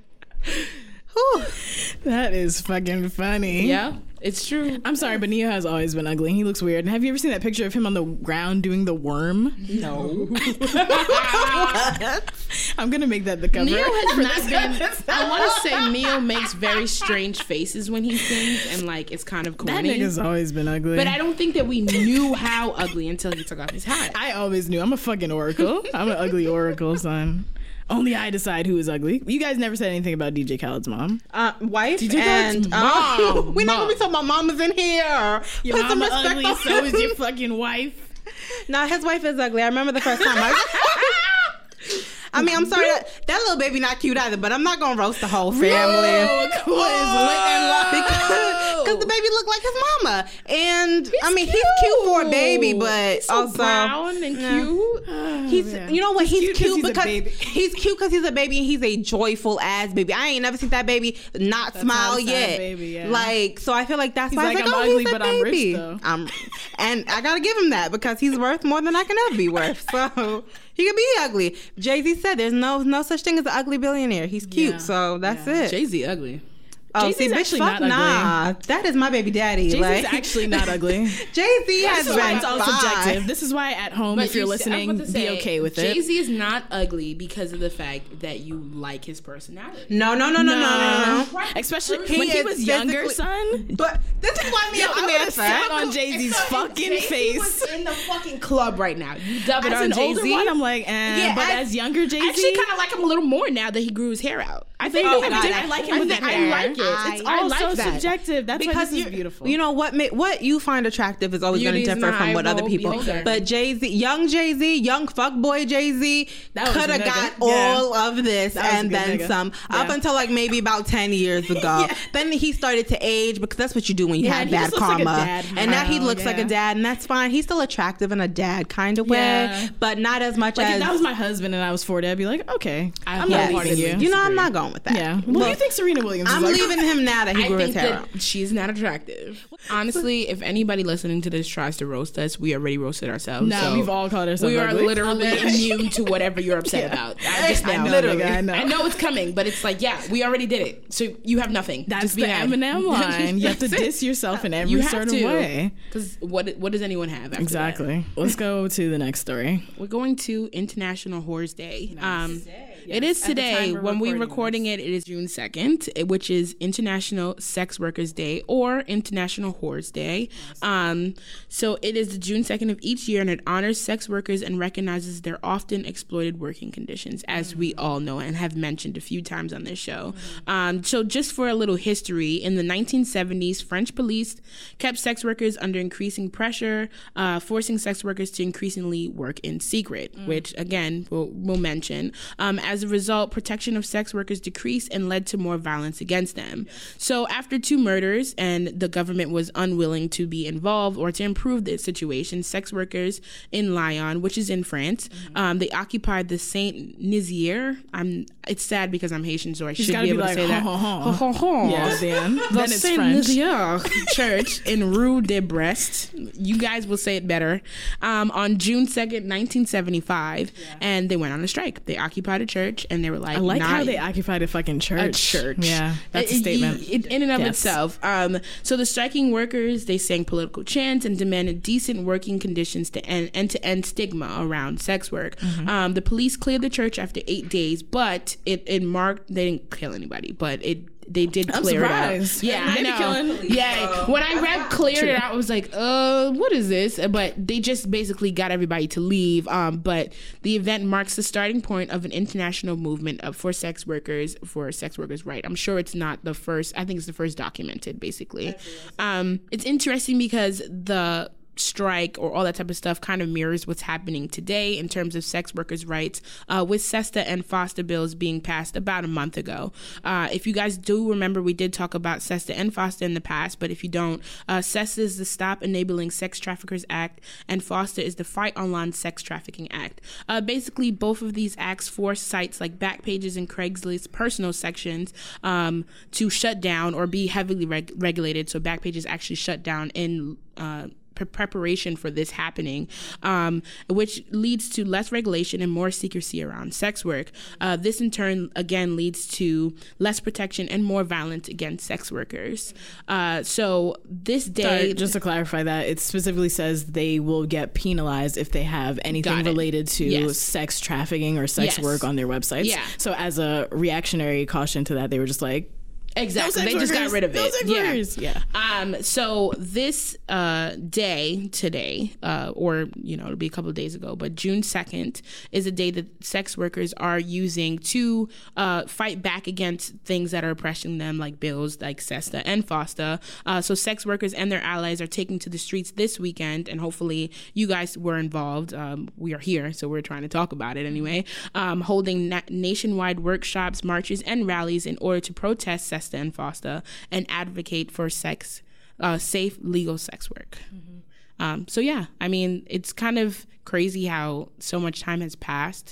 Whew. That is fucking funny. yeah, it's true. I'm sorry, but Neo has always been ugly. He looks weird. Have you ever seen that picture of him on the ground doing the worm? No. I'm gonna make that the cover. Neo has for not this been. episode. I want to say Neo makes very strange faces when he sings, and like it's kind of That corny. nigga's always been ugly. But I don't think that we knew how ugly until he took off his hat. I always knew. I'm a fucking oracle. I'm an ugly oracle, son. Only I decide who is ugly. You guys never said anything about D J Khaled's mom. Uh, wife D J Khaled's and mom. um, we're not Mom. gonna be talking about mamas in here. Your Put some mama respect ugly, on- so is your fucking wife. Nah, his wife is ugly. I remember the first time I. I mean, I'm sorry that, that little baby not cute either, but I'm not gonna roast the whole family. Oh, cool. Because the baby looked like his mama, and I mean he's cute for a baby, but so also brown and yeah. cute. He's, you know what? He's, cute 'cause cute, he's a because baby. he's cute because he's a baby and he's a joyful ass baby. I ain't never seen that baby not That's smile not a sad yet. baby, yeah. Like, so I feel like that's He's why I was like, like, I'm oh, ugly, he's a but I'm rich, baby. though. I'm, and I gotta give him that because he's worth more than I can ever be worth. So he can be ugly. Jay Z said, "There's no no such thing as an ugly billionaire. He's cute, Yeah. so that's Yeah. it." Jay Z ugly. Oh, Jay-Z's see, bitch, actually fuck not nah. ugly. That is my baby daddy. Jay-Z's like, actually not ugly. Jay-Z has This is why been it's all fine. subjective. This is why at home, But if you're you- listening, I'm about to be say, okay with it. Jay-Z is not ugly because of the fact that you like his personality. No, no, no, no, no, no, no. Especially He when he is was younger, physically- son. But this is why me Yo, and the I man would've sat said. on Jay-Z's fucking Jay-Z face. was in the fucking club right now. You dub it As on an Jay-Z. older one, I'm like, eh. Yeah, but I- as younger Jay-Z, I actually kind of like him a little more now that he grew his hair out. I think Oh, they have God, different- I like him with think that I hair. like it. it's I all like so that. subjective. That's why Because this you, is beautiful. you know what ma- what you find attractive is always going to Beauty is differ an from what other eyeball people. beholder. But Jay Z, young Jay Z, young fuckboy Jay Z, That was could have a nigga. got Yeah. all of this That was a and good then nigga. some. Up Yeah. until like maybe about ten years ago. Then he started to age because that's what you do when you Yeah, have and he bad just looks like a karma. dad and now he now, looks like a yeah. dad, and that's fine. He's still attractive in a dad kind of way, Yeah. but not as much like as. if that was my husband and I was forty, I'd be like, okay, I I'm yeah, not parting you. you know, I'm not going with that. Yeah. Well, you think Serena Williams? I'm is like, leaving him now that he I grew think his hair that out. she's not attractive. Honestly, if anybody listening to this tries to roast us, we already roasted ourselves. No, so we've all called ourselves We are ugly. literally immune to whatever you're upset Yeah. about. I just I now. know, literally. nigga, I know. I know it's coming, but it's like, yeah, we already did it. So you have nothing. That's Just be the mad. Eminem line. You have to That's it. diss yourself in every You have sort to. of way. Because what what does anyone have? After Exactly. Let's go to the next story. that? We're going to International Whores Day. Um, It is At the time today. we're When we're recording recording it, it is June second, which is International Sex Workers Day or International Whores Day. Um, so it is the June second of each year, and it honors sex workers and recognizes their often exploited working conditions, as we all know and have mentioned a few times on this show. Um, so just for a little history, in the nineteen seventies, French police kept sex workers under increasing pressure, uh, forcing sex workers to increasingly work in secret, which again we'll, we'll mention. Um, as a result, protection of sex workers decreased and led to more violence against them. So after two murders and the government was unwilling to be involved or to improve the situation, sex workers in Lyon, which is in France, um, they occupied the Saint Nizier. I'm. It's sad because I'm Haitian, so I should gotta be be able like, to say that. "Ho, ho, ho." Ho, ho, ho. Yeah, at the end. The Then it's Saint French. Nizier Church in Rue de Brest. You guys will say it better. Um, on June second, nineteen seventy-five, and they went on a strike. They occupied a church, and they were like, I like how "Not they occupied a fucking church. a church." Yeah, that's a It- statement. it- in and of Yes. itself. Um, so the striking workers, they sang political chants and demanded decent working conditions to end and to end stigma around sex work. Mm-hmm. Um, the police cleared the church after eight days, but it, it marked they didn't kill anybody, but it they did I'm clear surprised. it out. Yeah, I Maybe know. killing- Yeah, when I read cleared it out, I was like, uh, what is this? But they just basically got everybody to leave. Um, but the event marks the starting point of an international movement of, for sex workers, for sex workers' right. I'm sure it's not the first. I think it's the first documented, basically. Um, it's interesting because the strike or all that type of stuff kind of mirrors what's happening today in terms of sex workers' rights, uh, with SESTA and FOSTA bills being passed about a month ago. Uh, if you guys do remember, we did talk about SESTA and FOSTA in the past, but if you don't, uh, SESTA is the Stop Enabling Sex Traffickers Act, and FOSTA is the Fight Online Sex Trafficking Act. Uh, basically, both of these acts force sites like Backpages and Craigslist personal sections um, to shut down or be heavily reg- regulated. So Backpages actually shut down in uh, pre- preparation for this happening, um, which leads to less regulation and more secrecy around sex work. Uh, this in turn, again, leads to less protection and more violence against sex workers. Uh, so this day... Sorry, just to clarify that, it specifically says they will get penalized if they have anything Got it. related to Yes. sex trafficking or sex Yes. work on their websites. Yeah. So as a reactionary caution to that, they were just like, Exactly. No They sex just got workers. rid of No it. sex yeah. workers. Yeah. Um, so this uh, day today, uh, or, you know, it'll be a couple of days ago, but June second is a day that sex workers are using to uh, fight back against things that are oppressing them, like bills like SESTA and FOSTA. Uh, so sex workers and their allies are taking to the streets this weekend, and hopefully you guys were involved. Um, we are here, so we're trying to talk about it anyway. Um, holding na- nationwide workshops, marches, and rallies in order to protest SESTA and FOSTA and advocate for sex, uh, safe, legal sex work. Mm-hmm. Um, so yeah, I mean, it's kind of crazy how so much time has passed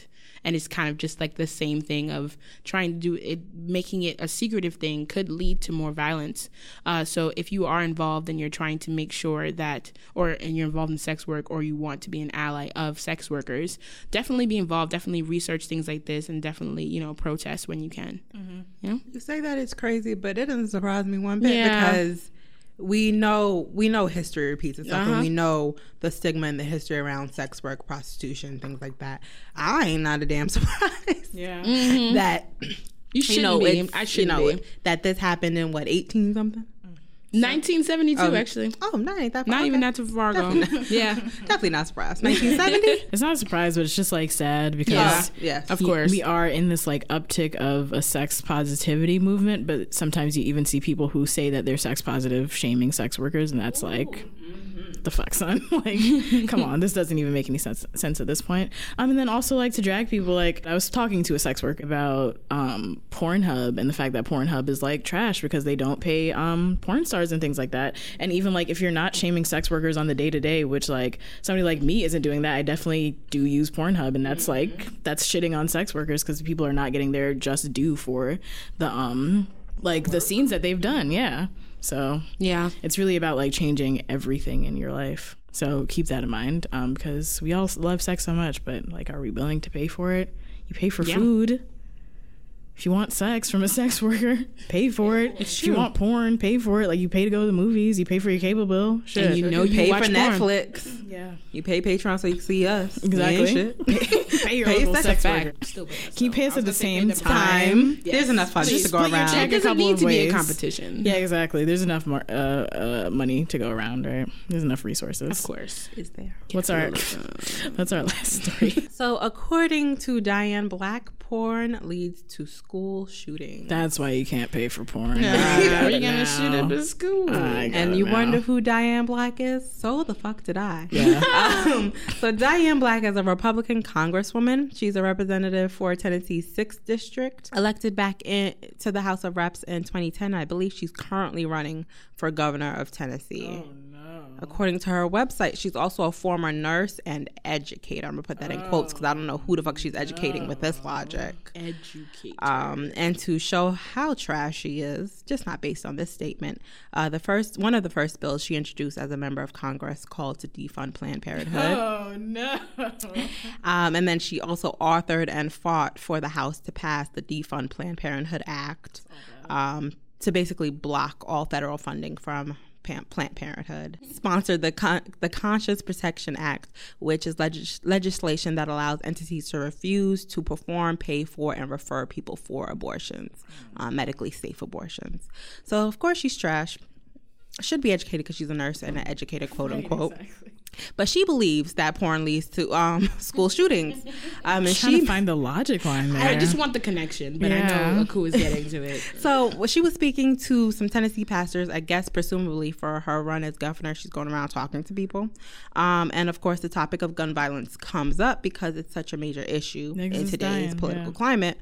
and it's kind of just like the same thing of trying to do it, making it a secretive thing could lead to more violence. Uh, so if you are involved and you're trying to make sure that, or and you're involved in sex work, or you want to be an ally of sex workers, definitely be involved, definitely research things like this, and definitely, you know, protest when you can. Mm-hmm. You know? You say that it's crazy, but it doesn't surprise me one bit Yeah. because we know we know history repeats itself, Uh-huh. and we know the stigma and the history around sex work, prostitution, things like that. I ain't not a damn surprised Yeah. Mm-hmm. that You shouldn't know, be. it's- I shouldn't you know, be. that this happened in what eighteen something. nineteen seventy-two, Um, actually. Oh, that ain't that far. Not even that too far ago. Yeah. Definitely not surprised. nineteen seventy. It's not a surprise, but it's just like sad because Yeah. Yes. Of y- course. we are in this like uptick of a sex positivity movement, but sometimes you even see people who say that they're sex positive shaming sex workers, and that's like the fuck, son. Like, come on, this doesn't even make any sense sense at this point. Um, and then also like to drag people. Like, I was talking to a sex worker about um Pornhub and the fact that Pornhub is like trash because they don't pay um porn stars and things like that. And even like if you're not shaming sex workers on the day to day, which like somebody like me isn't doing that, I definitely do use Pornhub, and that's like that's shitting on sex workers because people are not getting their just due for the um like the scenes that they've done. Yeah. So Yeah. it's really about like changing everything in your life. So keep that in mind, um, because we all love sex so much, but like, are we willing to pay for it? You pay for Yeah. food. If you want sex from a sex worker, pay for it. It's if you true. want porn, pay for it. Like, you pay to go to the movies, you pay for your cable bill. Shit. And you know you pay watch for porn. Netflix. yeah, You pay Patreon so you can see us. exactly. We ain't shit. pay your Pay local sex sex Fact. worker. Still pay us, Can you though. pay I us was at the gonna say same pay them time? Time. There's enough funds Please to go split your around. check It doesn't couple need of to be a ways. competition. Yeah, exactly. There's enough more uh, uh, money to go around, right? There's enough resources. Of course. Is there? What's our What's our last story? So, according to Diane Black, porn leads to school shootings. That's why you can't pay for porn. How I got are you it gonna now. shoot up a school? I got And it you now. wonder who Diane Black is? So the fuck did I. Yeah. um, so Diane Black is a Republican congresswoman. She's a representative for Tennessee's sixth District, elected back in to the House of Reps in twenty ten. I believe she's currently running for governor of Tennessee. Oh no. According to her website, she's also a former nurse and educator. I'm gonna put that in quotes because I don't know who the fuck she's educating with this logic. Educate. Um, and to show how trash she is, just not based on this statement, uh, the first one of the first bills she introduced as a member of Congress called to defund Planned Parenthood. Oh no. Um, and then she also authored and fought for the House to pass the Defund Planned Parenthood Act, um, to basically block all federal funding from Pan- Planned Parenthood. Sponsored the Con- the Conscious Protection Act, which is legis- legislation that allows entities to refuse to perform, pay for, and refer people for abortions, uh, medically safe abortions. So of course she's trash. Should be educated because she's a nurse and an educated, quote unquote. But she believes that porn leads to um, school shootings. Um, and Trying she to find the logic line there. I just want the connection, but Yeah. I know Aku is getting to it. So well, she was speaking to some Tennessee pastors, I guess presumably for her run as governor. She's going around talking to people. Um, and of course, the topic of gun violence comes up because it's such a major issue Niggas in is today's dying, political yeah. climate.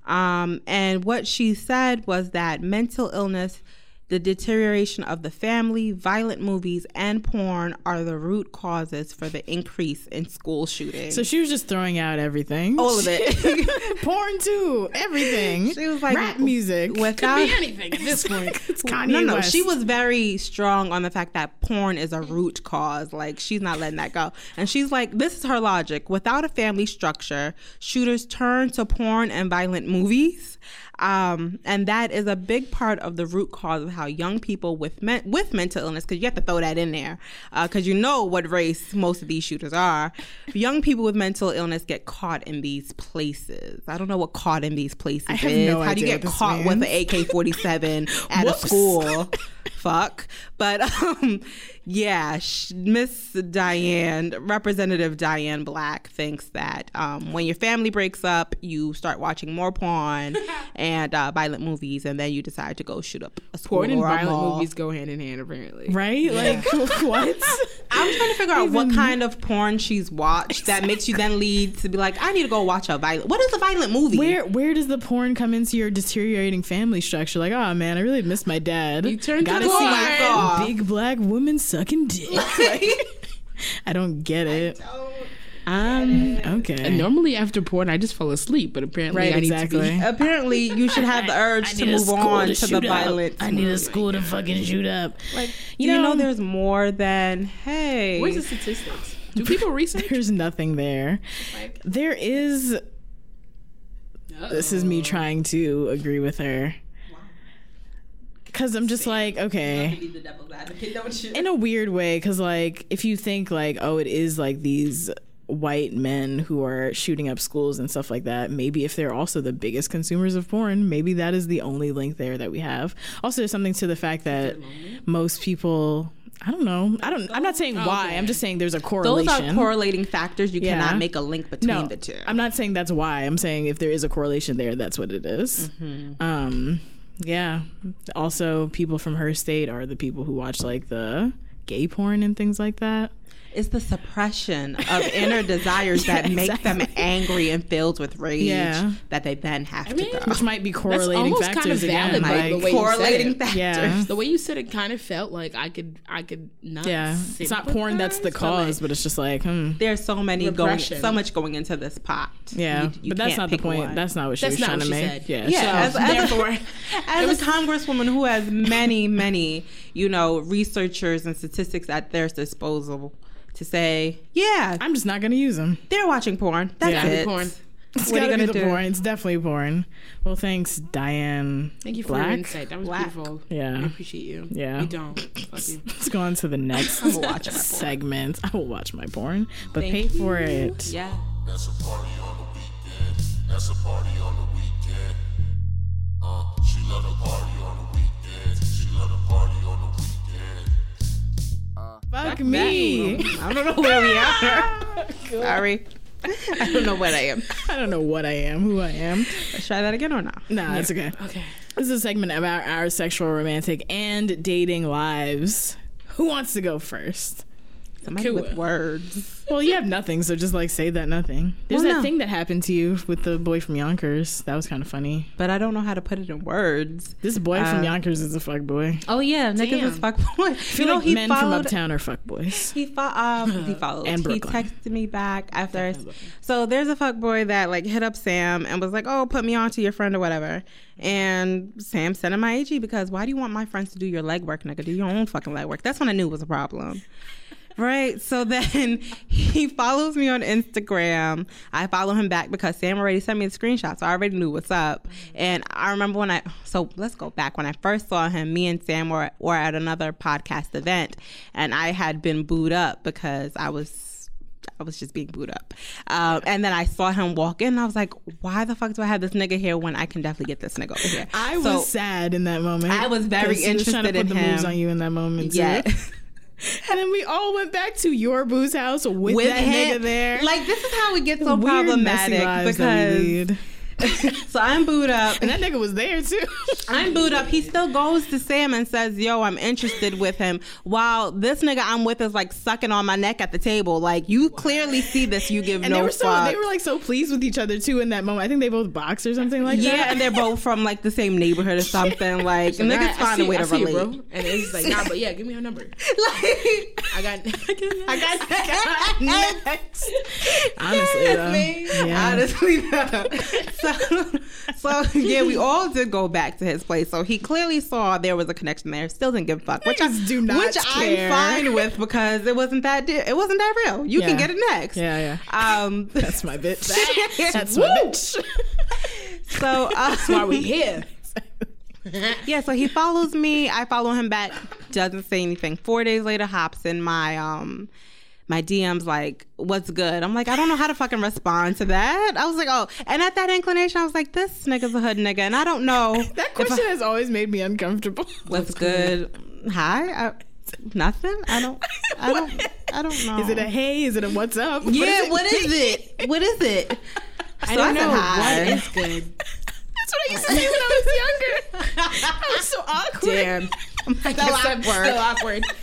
Um, and what she said was that mental illness, the deterioration of the family, violent movies, and porn are the root causes for the increase in school shootings. So she was just throwing out everything. all of it. Porn too. Everything. She was like, rap music. without Could be anything at this point. It's Kanye no, no, West. she was very strong on the fact that porn is a root cause. Like, she's not letting that go. And she's like, this is her logic. Without a family structure, shooters turn to porn and violent movies. Um, and that is a big part of the root cause of how young people with men- with mental illness, because you have to throw that in there, because uh, you know what race most of these shooters are. Young people with mental illness get caught in these places. I don't know what caught in these places I have is. no how do you idea get what this caught with an means. A K forty-seven at Whoops. a school? Fuck. But um, yeah, sh- Miss Diane, Representative Diane Black, thinks that um, when your family breaks up, you start watching more porn and uh, violent movies, and then you decide to go shoot up a school Porn and or a violent mall. movies go hand in hand, apparently. right? Like what? I'm trying to figure out what kind of porn she's watched that makes you then lead to be like, I need to go watch a violent. What is a violent movie? Where where does the porn come into your deteriorating family structure? Like, oh man, I really miss my dad. You turn to Gotta porn. see God. big black woman sucking dick. Like, I don't get it. Um. Okay. And normally after porn, I just fall asleep, but apparently Right, I need exactly. to be. Apparently, you should have the urge to move on to, the violence. I need a school to fucking shoot up. Like, You you, know, know- there's more than hey. Where's the statistics? Do people research? There's nothing there. Like- There is. This is me trying to agree with her. Because I'm just like, okay. Be the devil's advocate, don't you? In a weird way, because like if you think like, oh, it is like these white men who are shooting up schools and stuff like that, maybe if they're also the biggest consumers of porn, maybe that is the only link there that we have. Also, there's something to the fact that most people, I don't know, I don't, I'm not saying why, Okay. I'm just saying there's a correlation. Those are correlating factors. You Yeah. cannot make a link between No, the two. I'm not saying that's why. I'm saying if there is a correlation there, that's what it is. Mm-hmm. Um, yeah. Also, people from her state are the people who watch like the gay porn and things like that. It's the suppression of inner desires Yeah, that make them exactly. angry and filled with rage Yeah. that they then have mean, to go. Which might be correlating almost kind factors of valid, again. though, Like, the way you correlating said it. factors. Yeah. The way you said it kind of felt like I could, I could not. yeah, it's not porn that's the sympathize, but, like, cause, but it's just like, hmm. There's so many going, Repression. so much going into this pot. Yeah, You- you but that's can't not the pick point. one. That's not what she That's was not trying what to she make. said. Yeah, Yeah, So, as, as, therefore, a, as a congresswoman who has many, many, you know, researchers and statistics at their disposal to say, yeah, I'm just not gonna use them. they're watching porn. That's Yeah. it. porn. It's What are you gotta be gonna the do? porn. It's definitely porn. Well, thanks, Diane. Thank you for Black. your insight. That was Black. beautiful. Yeah. I appreciate you. Yeah. You don't. Fuck you. Let's go on to the next I'm gonna watch my porn. segment. I will watch my porn, but Thank pay for it. Yeah. That's a party on the weekend. That's a party on the weekend. Uh, she love to party on the weekend. She love to party on the weekend. Fuck me. I don't know where we are. Sorry. I don't know what I am. I don't know what I am, who I am. Let's try that again or not? Nah, it's okay. Okay. This is a segment about our sexual, romantic, and dating lives. Who wants to go first? Somebody Cool. with words. Well, you have nothing, so just like say that nothing. There's Well, that no. thing that happened to you with the boy from Yonkers. That was kind of funny. But I don't know how to put it in words. This boy Uh, from Yonkers is a fuck boy. Oh yeah, niggas Damn. is fuck boy. I feel like men from uptown are fuck boys. He fo- um he followed. And he Brooklyn. texted me back after. So there's a fuck boy that like hit up Sam and was like, "Oh, put me on to your friend or whatever." And Sam sent him my A G because why do you want my friends to do your legwork, nigga? Do your own fucking legwork. That's when I knew it was a problem. Right. So then he follows me on Instagram. I follow him back because Sam already sent me the screenshot. So I already knew what's up. And I remember when I, so let's go back. When I first saw him, me and Sam were, were at another podcast event and I had been booed up because I was, I was just being booed up. Um, and then I saw him walk in and I was like, why the fuck do I have this nigga here when I can definitely get this nigga over here? I So, was sad in that moment. I was very 'cause he was trying to interested put in the moves him. on you in that moment. Too. Yeah. And then we all went back to your boo's house with, With that him. nigga there. Like, this is how it gets so Weird, messy problematic lives that we because lead. so I'm booed up. And that nigga was there too. I'm booed up. He still goes to Sam and says, "Yo, I'm interested with him." While this nigga I'm with is like sucking on my neck at the table. Like, you clearly see this. You give And no they were so fuck. they were like so pleased with each other too in that moment. I think they both box or something like yeah, that. and they're both from like the same neighborhood or something. Like, Nah, niggas I find see- a way I to see you, relate. bro. And it's like, nah, but yeah, give me her number. Like, I got, I got, I got next. Honestly, though. me. Yeah. Honestly, though. So, so yeah, we all did go back to his place. So he clearly saw there was a connection there. Still didn't give a fuck, which I Niggas do not which care. I'm fine with because it wasn't that di- it wasn't that real. You Yeah. can get it next. Yeah, yeah. Um. That's my bitch. That's my Woo! bitch. So um, why we here. yeah. So he follows me. I follow him back. Doesn't say anything. Four days later, hops in my um. My D Ms like, what's good? I'm like, I don't know how to fucking respond to that. I was like, oh, and at that inclination, I was like, this nigga's a hood nigga, and I don't know. That if question I- has always made me uncomfortable. what's good? Hi, I, nothing. I don't. I don't. I don't know. Is it a hey? Is it a what's up? What yeah? is it? What is it? What is it? I So don't said know hi. what is good. That's what I used to say when I was younger. I was so awkward. Damn. Still Still awkward. awkward.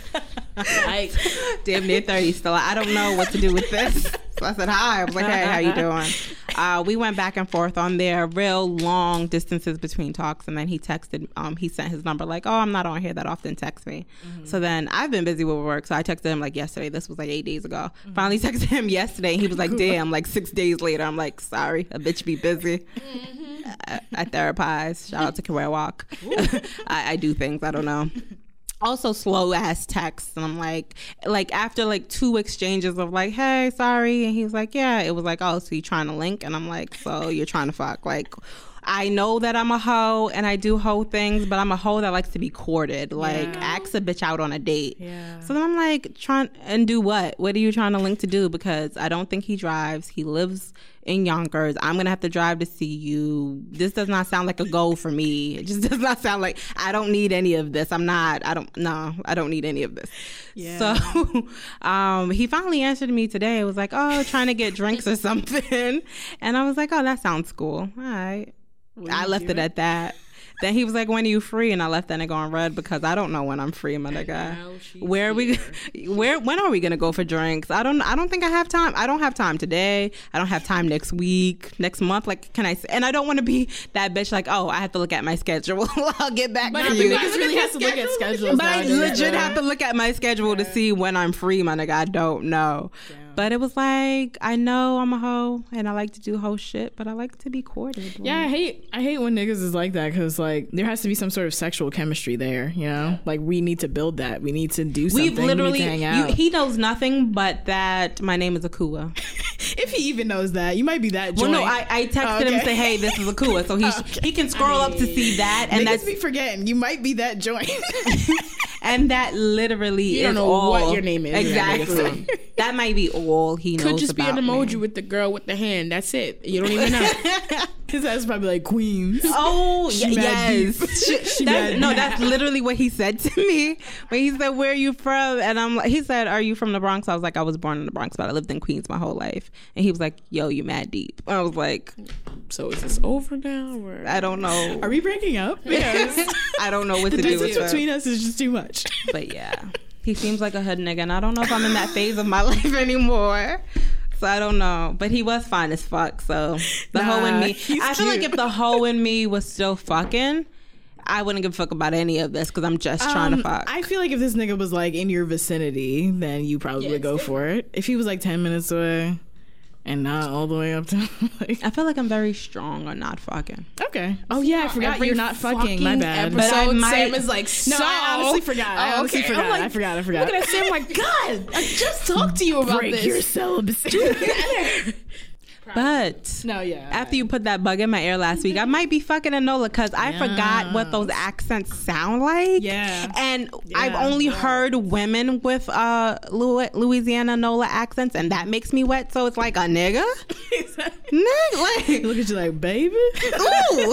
Like, damn near thirty still. I don't know what to do with this. So I said hi. I was like, hey, how you doing? Uh, we went back and forth on their real long distances between talks, and then he texted. Um, he sent his number like, oh, I'm not on here that often. Text me. Mm-hmm. So then I've been busy with work, so I texted him like yesterday. This was like eight days ago. Mm-hmm. Finally texted him yesterday, and he was like, damn, like six days later. I'm like, sorry, a bitch be busy. Mm-hmm. I, I therapize. Shout out to Career Walk. I, I do things. I don't know. Also slow ass texts, and I'm like, like after like two exchanges of like, hey, sorry, and he's like, yeah, it was like, oh, so you trying to link? And I'm like, so you're trying to fuck? Like, I know that I'm a hoe and I do hoe things, but I'm a hoe that likes to be courted. Like, yeah. Ask a bitch out on a date. Yeah. So then I'm like, trying and do what? What are you trying to link to do? Because I don't think he drives. He lives in Yonkers. I'm gonna have to drive to see you. This does not sound like a goal for me. It just does not sound like I don't need any of this. I'm not. I don't. No, I don't need any of this. Yeah. So, um, he finally answered me today. It was like, oh, trying to get drinks or something, and I was like, oh, that sounds cool. All right. I left it at that. Then he was like, when are you free? And I left that nigga on red because I don't know when I'm free, my nigga. Where are we where when are we gonna go for drinks? I don't I don't think I have time. I don't have time today. I don't have time next week, next month. Like, can I and I don't want to be that bitch like, oh, I have to look at my schedule. I'll get back but to you. Niggas really have to look at schedules. But I legit have to look at my schedule yeah. to see when I'm free, my nigga. I don't know. Damn. But it was like, I know I'm a hoe and I like to do hoe shit, but I like to be courted. Like. Yeah, I hate I hate when niggas is like that because like there has to be some sort of sexual chemistry there, you know? Like we need to build that. We need to do something. We've literally, we need to hang out. You, he knows nothing but that my name is Akua. If he even knows that, you might be that joint. Well, no, I, I texted oh, okay. him and say, hey, this is Akua. So he okay. he can scroll I mean, up to see that. And niggas that's be forgetting. You might be that joint. And that literally you is don't know all. What your name is. Exactly. That might be all he knows about. Could just be an emoji me. With the girl with the hand. That's it. You don't even know. His ass probably like Queens. Oh, y- yes. She, she that's, no, that's literally what he said to me. When he said, where are you from? And I'm like, he said, are you from the Bronx? I was like, I was born in the Bronx, but I lived in Queens my whole life. And he was like, yo, you mad deep. I was like, so is this over now? Or? I don't know. Are we breaking up? Yes. I don't know what the to do with it. The distance between us is just too much. But yeah, he seems like a hood nigga, and I don't know if I'm in that phase of my life anymore. So I don't know. But he was fine as fuck. So the nah, hoe in me. I feel like if the hoe in me was still fucking, I wouldn't give a fuck about any of this because I'm just um, trying to fuck. I feel like if this nigga was like in your vicinity, then you probably yes. would go for it. If he was like ten minutes away and not all the way up to like, I feel like I'm very strong on not fucking. Okay. Oh yeah, I forgot Every you're not fucking. My bad. But I might, Sam is like, so, no, I honestly forgot. I honestly okay. forgot. Like, I forgot. I forgot. Look at Sam like, God, I just talked to you about Break this. Break your celibacy. But no, yeah. After you put that bug in my ear last week, I might be fucking a Nola because I yes. forgot what those accents sound like. Yeah. And yeah, I've only yeah. heard women with uh Louisiana Nola accents, and that makes me wet. So it's like a nigga. Nigga, like, look at you like, baby. Ooh.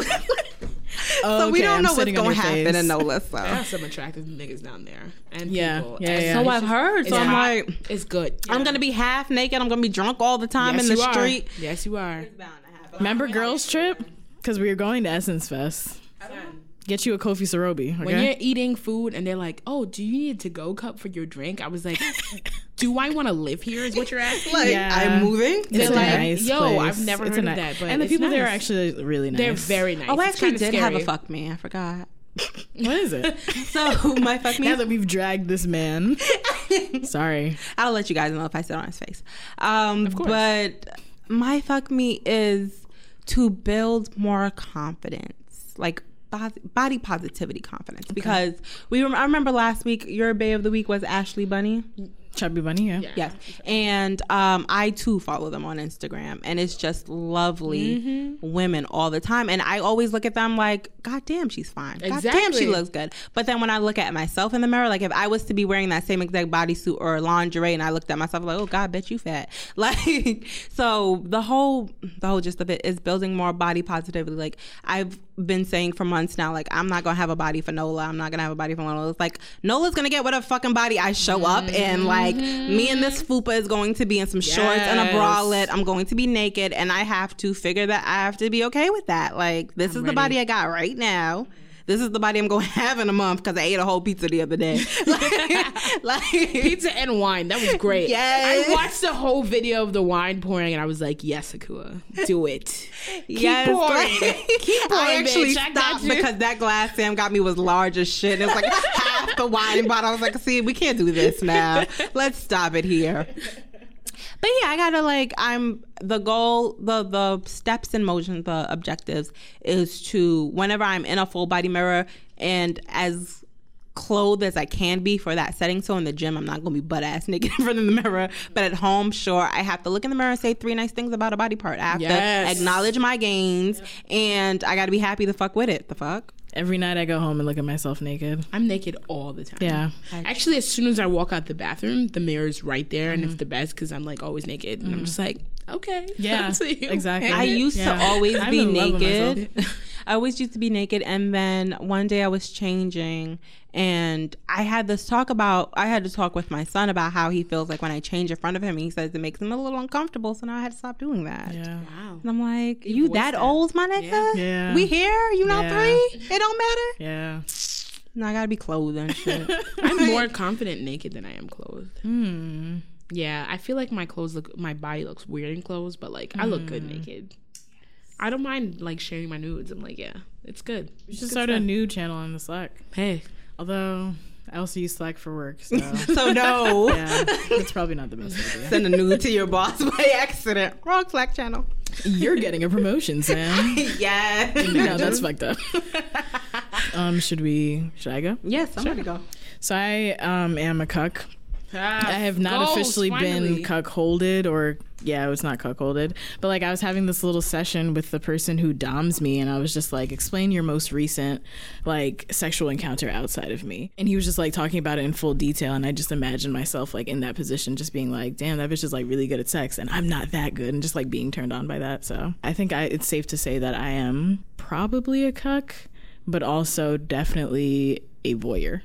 So okay, we don't know what's going to happen face. in NOLA. So. There are some attractive niggas down there. And yeah, people. yeah, and yeah. So yeah. I've heard. So I'm hot. like, it's good. Yeah. I'm going to be half naked. I'm going to be drunk all the time yes, in the you street. Are. Yes, you are. Remember girls trip? Because we were going to Essence Fest. Get you a Kofi Sarobi. Okay? When you're eating food and they're like, oh, do you need a to-go cup for your drink? I was like, do I want to live here is what you're asking? Like, yeah. I'm moving? It's they're a like, nice yo, place. I've never it's heard ni- of that. But and the it's people nice. there are actually really nice. They're very nice. Oh, I it's actually did scary. have a fuck me. I forgot. What is it? So my fuck me. Now that we've dragged this man. Sorry. I'll let you guys know if I sit on his face. Um, of course. But my fuck me is to build more confidence. Like, body positivity confidence. Okay. Because we rem- I remember last week your bae of the week was Ashley Bunny. Chubby Bunny, yeah. Yeah. Yes. And um, I too follow them on Instagram, and it's just lovely mm-hmm. women all the time. And I always look at them like, God damn, she's fine. Exactly. God damn, she looks good. But then when I look at myself in the mirror, like if I was to be wearing that same exact bodysuit or lingerie, and I looked at myself like, oh God, bet you fat. Like, so the whole the whole gist of it is building more body positivity. Like I've been saying for months now, like I'm not gonna have a body for Nola. I'm not gonna have a body for Nola. It's like Nola's gonna get whatever fucking body I show up mm-hmm. in. Like me and this fupa is going to be in some yes. shorts and a bralette. I'm going to be naked, and I have to figure that I have to be okay with that. Like this I'm is ready. The body I got right now. this is the body I'm going to have in a month because I ate a whole pizza the other day. like, like Pizza and wine. That was great. Yes. I watched the whole video of the wine pouring and I was like, yes, Akua, do it. Keep yes, pouring. like, Keep pouring, I actually bitch. I got stopped you. because that glass Sam got me was large as shit. It was like half the wine bottle. I was like, see, we can't do this now. Let's stop it here. But yeah, I gotta like I'm the goal, the the steps in motion, the objectives is to whenever I'm in a full body mirror and as clothed as I can be for that setting. So in the gym, I'm not gonna be butt ass naked in front of the mirror. But at home, sure, I have to look in the mirror and say three nice things about a body part. I have Yes. to acknowledge my gains, and I gotta be happy to fuck with it. The fuck. Every night I go home and look at myself naked. I'm naked all the time. Yeah. Actually, as soon as I walk out the bathroom, the mirror's right there, and it's the best because I'm like always naked, and I'm just like, okay, Yeah, see you. exactly. I used Yeah. to always I'm be in love with naked. I always used to be naked, and then one day I was changing, and I had this talk about. I had to talk with my son about how he feels like when I change in front of him. And he says it makes him a little uncomfortable, so now I had to stop doing that. Yeah. Wow. And I'm like, you, voiced that, that. old, my nigga? Yeah. Yeah. We here? You not Yeah. three? It don't matter. Yeah. No, I gotta be clothed and shit. I'm more confident naked than I am clothed. Hmm. Yeah, I feel like my clothes look, my body looks weird in clothes, but like I look good naked. I don't mind like sharing my nudes. I'm like, yeah, it's good. We should start a new channel on the Slack. Hey, Although I also use Slack for work, so So no. yeah, that's probably not the best idea. Send a nude to your boss by accident. Wrong Slack channel. You're getting a promotion, Sam. Yeah. No, that's fucked up. um, should we? Should I go? Yes, somebody go. So I um am a cuck. I have not goals, officially finally. been cuckolded, or yeah, it was not cuckolded, but like I was having this little session with the person who doms me, and I was just like, explain your most recent like sexual encounter outside of me, and he was just like talking about it in full detail, and I just imagined myself like in that position, just being like, damn, that bitch is like really good at sex, and I'm not that good, and just like being turned on by that. So I think I it's safe to say that I am probably a cuck, but also definitely a voyeur.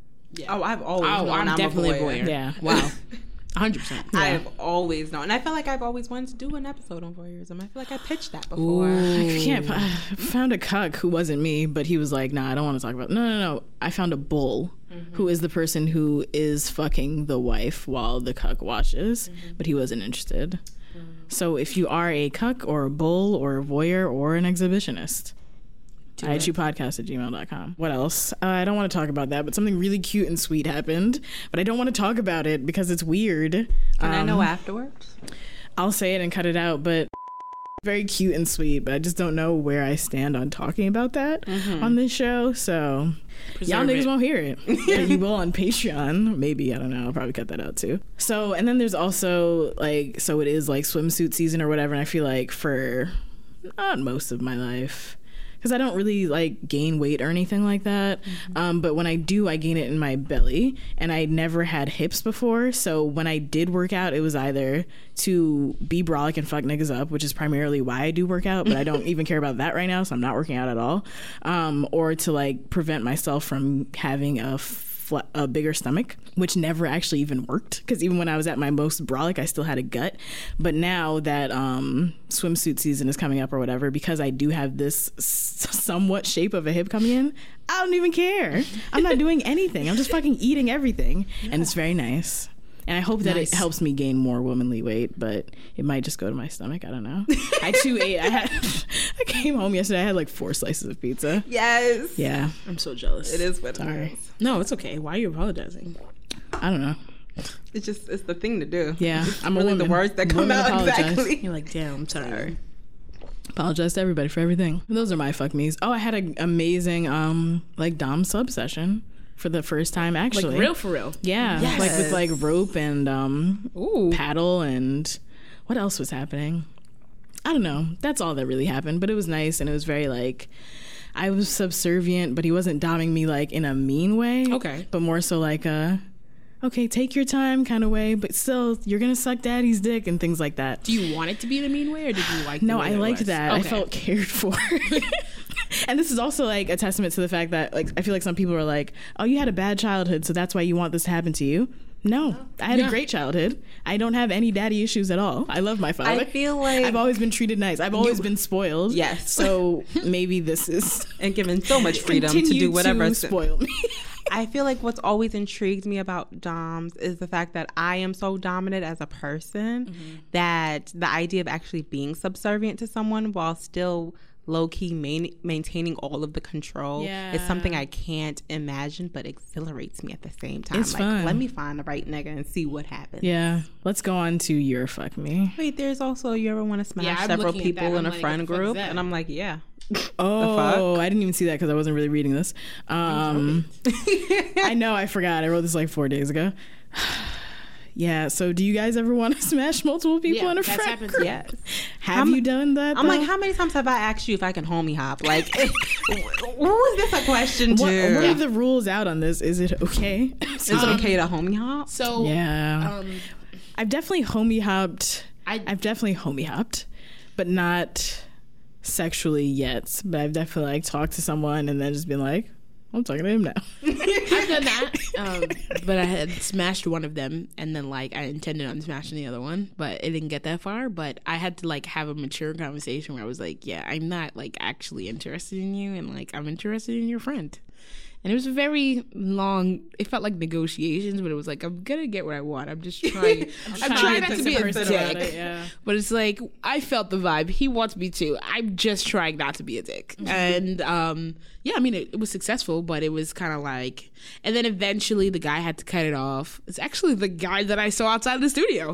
Oh, I've always oh, known I'm, I'm definitely a voyeur. Yeah. Wow, one hundred percent. I've always known. And I feel like I've always wanted to do an episode on voyeurism. I feel like I pitched that before. I can't. I found a cuck who wasn't me, but he was like, "Nah, I don't want to talk about." No, no, no. I found a bull, mm-hmm. who is the person who is fucking the wife while the cuck watches, mm-hmm. but he wasn't interested. Mm-hmm. So if you are a cuck or a bull or a voyeur or an exhibitionist, I H U podcast at gmail dot com. What else? Uh, I don't want to talk about that, but something really cute and sweet happened. But I don't want to talk about it because it's weird. Can um, I know afterwards? I'll say it and cut it out, but very cute and sweet, but I just don't know where I stand on talking about that mm-hmm. on this show. So Preserve y'all niggas it. won't hear it. But you will on Patreon. Maybe, I don't know. I'll probably cut that out too. So, and then there's also like, so it is like swimsuit season or whatever. And I feel like for not most of my life, because I don't really like gain weight or anything like that. Mm-hmm. Um, but when I do, I gain it in my belly, and I never had hips before. So when I did work out, it was either to be brolic and fuck niggas up, which is primarily why I do work out, but I don't even care about that right now. So I'm not working out at all. Um, or to like prevent myself from having a fl- a bigger stomach, which never actually even worked, because even when I was at my most brolic, I still had a gut. But now that um, swimsuit season is coming up or whatever, because I do have this s- somewhat shape of a hip coming in, I don't even care. I'm not doing anything. I'm just fucking eating everything. Yeah. And it's very nice. And I hope that nice. It helps me gain more womanly weight, but it might just go to my stomach. I don't know. I too ate. I had. I came home yesterday. I had like four slices of pizza. Yes. Yeah. I'm so jealous. It is what Sorry. it is. No, it's okay. Why are you apologizing? I don't know. It's just, it's the thing to do. Yeah. It's I'm really a woman. the words that come Women out apologize. exactly. You're like, damn, I'm sorry. Apologize to everybody for everything. Those are my fuck me's. Oh, I had an amazing um like dom sub session for the first time, actually. Like real for real. Yeah. Yes. Like with like rope and um Ooh. paddle, and what else was happening? I don't know. That's all that really happened, but it was nice, and it was very like, I was subservient, but he wasn't doming me like in a mean way. Okay. But more so like a, okay, take your time kind of way, but still, you're gonna suck daddy's dick and things like that. Do you want it to be in a mean way, or did you like? The No, way I that liked was? that. Okay. I felt cared for. And this is also like a testament to the fact that like I feel like some people are like, oh, you had a bad childhood, so that's why you want this to happen to you. No, I had Yeah. a great childhood. I don't have any daddy issues at all. I love my father. I feel like I've always been treated nice. I've always been spoiled. Yes. So maybe this is and given so much freedom to continue do whatever. to spoil me. I feel like what's always intrigued me about doms is the fact that I am so dominant as a person mm-hmm. that the idea of actually being subservient to someone while still low-key main, maintaining all of the control yeah. is something I can't imagine, but exhilarates me at the same time. It's like, fun. Let me find the right nigga and see what happens. Yeah. Let's go on to your fuck me. Wait, there's also, you ever want to smash Yeah, I'm several looking at people that. in I'm a like, friend what the fuck is group? that? And I'm like, yeah. Oh, I didn't even see that because I wasn't really reading this. Um, I know, I forgot. I wrote this like four days ago. Yeah, so do you guys ever want to smash multiple people Yeah, in a that's friend happened group? Yes. Have I'm- you done that? I'm like, though? how many times have I asked you if I can homie hop? Like, who is this a question to? What, what are the rules out on this? Is it okay? Is it okay to homie hop? So Yeah. um, I've definitely homie hopped. I- I've definitely homie hopped, but not sexually yet. But I've definitely like talked to someone and then just been like, I'm talking to him now. I've done that, um, but I had smashed one of them, and then like I intended on smashing the other one, but it didn't get that far. But I had to like have a mature conversation where I was like, "Yeah, I'm not like actually interested in you, and like I'm interested in your friend." And it was a very long. It felt like negotiations, but it was like I'm gonna get what I want. I'm just trying. I'm, trying not to be a Person about dick. it, yeah. But it's like I felt the vibe. He wants me to. I'm just trying not to be a dick. And um, yeah, I mean it, it was successful, but it was kind of like. And then eventually the guy had to cut it off. It's actually the guy that I saw outside of the studio.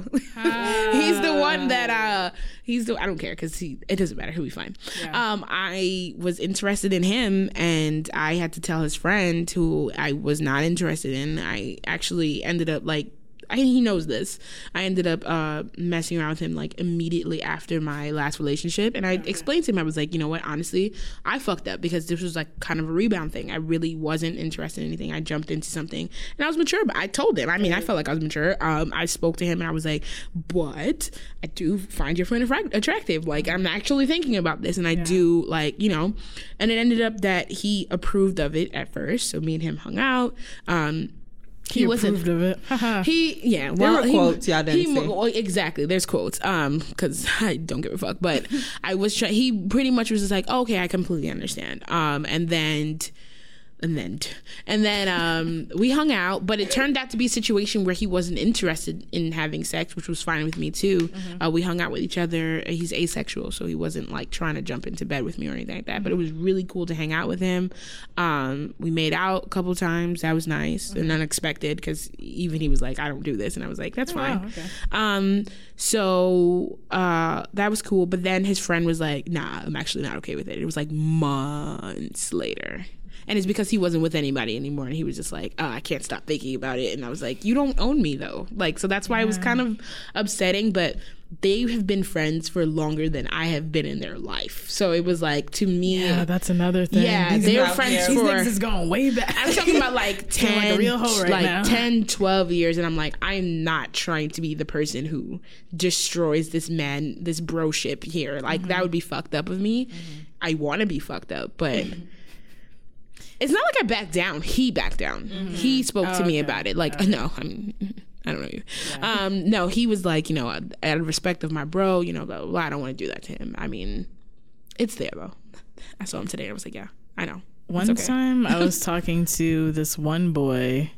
He's the one that uh, he's the. I don't care because he. It doesn't matter. He'll be fine. Yeah. Um, I was interested in him, and I had to tell his friend who I was not interested in. I actually ended up like. I, he knows this. I ended up uh, messing around with him like immediately after my last relationship, and I okay. explained to him, I was like, you know what, honestly, I fucked up because this was like kind of a rebound thing. I really wasn't interested in anything. I jumped into something, and I was mature. But I told him. I mean, I felt like I was mature. Um, I spoke to him, and I was like, but I do find your friend attractive. Like, I'm actually thinking about this, and I yeah. do like, you know. And it ended up that he approved of it at first. So me and him hung out. Um, He, he wasn't approved of it. he yeah. Well, there were he, quotes. Y'all didn't he, see. Well, exactly. There's quotes. Um, because I don't give a fuck. But I was trying. He pretty much was just like, oh, okay, I completely understand. Um, and then. And then, and then um, we hung out, but it turned out to be a situation where he wasn't interested in having sex, which was fine with me too. Mm-hmm. Uh, we hung out with each other. He's asexual, so he wasn't like trying to jump into bed with me or anything like that. Mm-hmm. But it was really cool to hang out with him. Um, we made out a couple times. That was nice mm-hmm. and unexpected because even he was like, "I don't do this," and I was like, "That's oh, fine." Wow, okay. Um, so uh, that was cool. But then his friend was like, "Nah, I'm actually not okay with it." It was like months later. And it's because he wasn't with anybody anymore. And he was just like, oh, I can't stop thinking about it. And I was like, you don't own me, though. Like, so that's why yeah. it was kind of upsetting. But they have been friends for longer than I have been in their life. So it was like, to me. Yeah, that's another thing. Yeah, these they were friends these for. These niggas is going way back. I'm talking about like ten, like a real hoe right like now. ten, twelve years. And I'm like, I'm not trying to be the person who destroys this man, this broship here. Like, mm-hmm. that would be fucked up of me. Mm-hmm. I want to be fucked up, but. Mm-hmm. It's not like I backed down. He backed down. Mm-hmm. He spoke oh, to me okay. about it. Like, okay. no, I mean, I don't know you. Yeah. Um, no, he was like, you know, out of respect of my bro, you know, blah, blah, blah, I don't want to do that to him. I mean, it's there, though. I saw him today, and I was like, yeah, I know. One okay. time, I was talking to this one boy,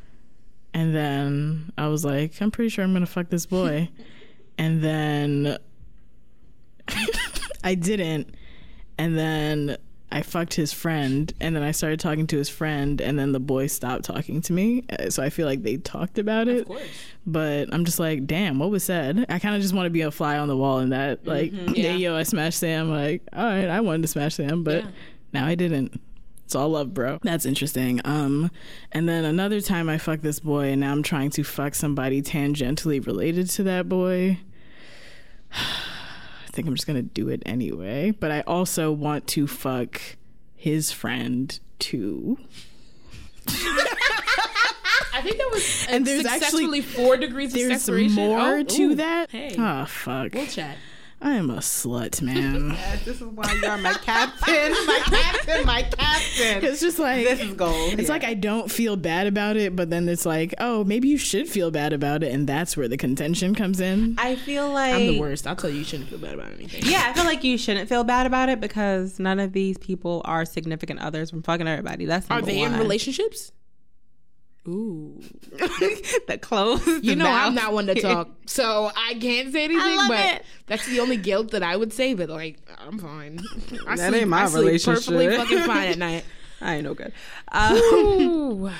and then I was like, I'm pretty sure I'm going to fuck this boy. And then I didn't. And then I fucked his friend, and then I started talking to his friend, and then the boy stopped talking to me. So I feel like they talked about it. Of course. But I'm just like, damn, what was said? I kind of just want to be a fly on the wall in that. Like, mm-hmm. yeah. yo, I smashed Sam. Like, all right, I wanted to smash Sam, but yeah. now I didn't. It's all love, bro. That's interesting. Um, and then another time I fucked this boy, and now I'm trying to fuck somebody tangentially related to that boy. I think I'm just gonna do it anyway, but I also want to fuck his friend too. I think that was and there's successfully actually four degrees of there's separation. More oh, to ooh. that. Hey, oh fuck. We'll chat. I am a slut, man. Yes, this is why you're my captain, my captain, my captain. It's just like this is gold. It's yeah. like I don't feel bad about it, but then it's like, oh, maybe you should feel bad about it, and that's where the contention comes in. I feel like I'm the worst. I'll tell you, you shouldn't feel bad about anything. Yeah, I feel like you shouldn't feel bad about it because none of these people are significant others from fucking everybody. That's Are number they one. in relationships? Ooh. The clothes. You know I'm not one to talk, so I can't say anything, love but it. that's the only guilt that I would say, but like, I'm fine. I That sleep, ain't my I sleep relationship. perfectly fucking fine at night. I ain't no good. Um, Ooh.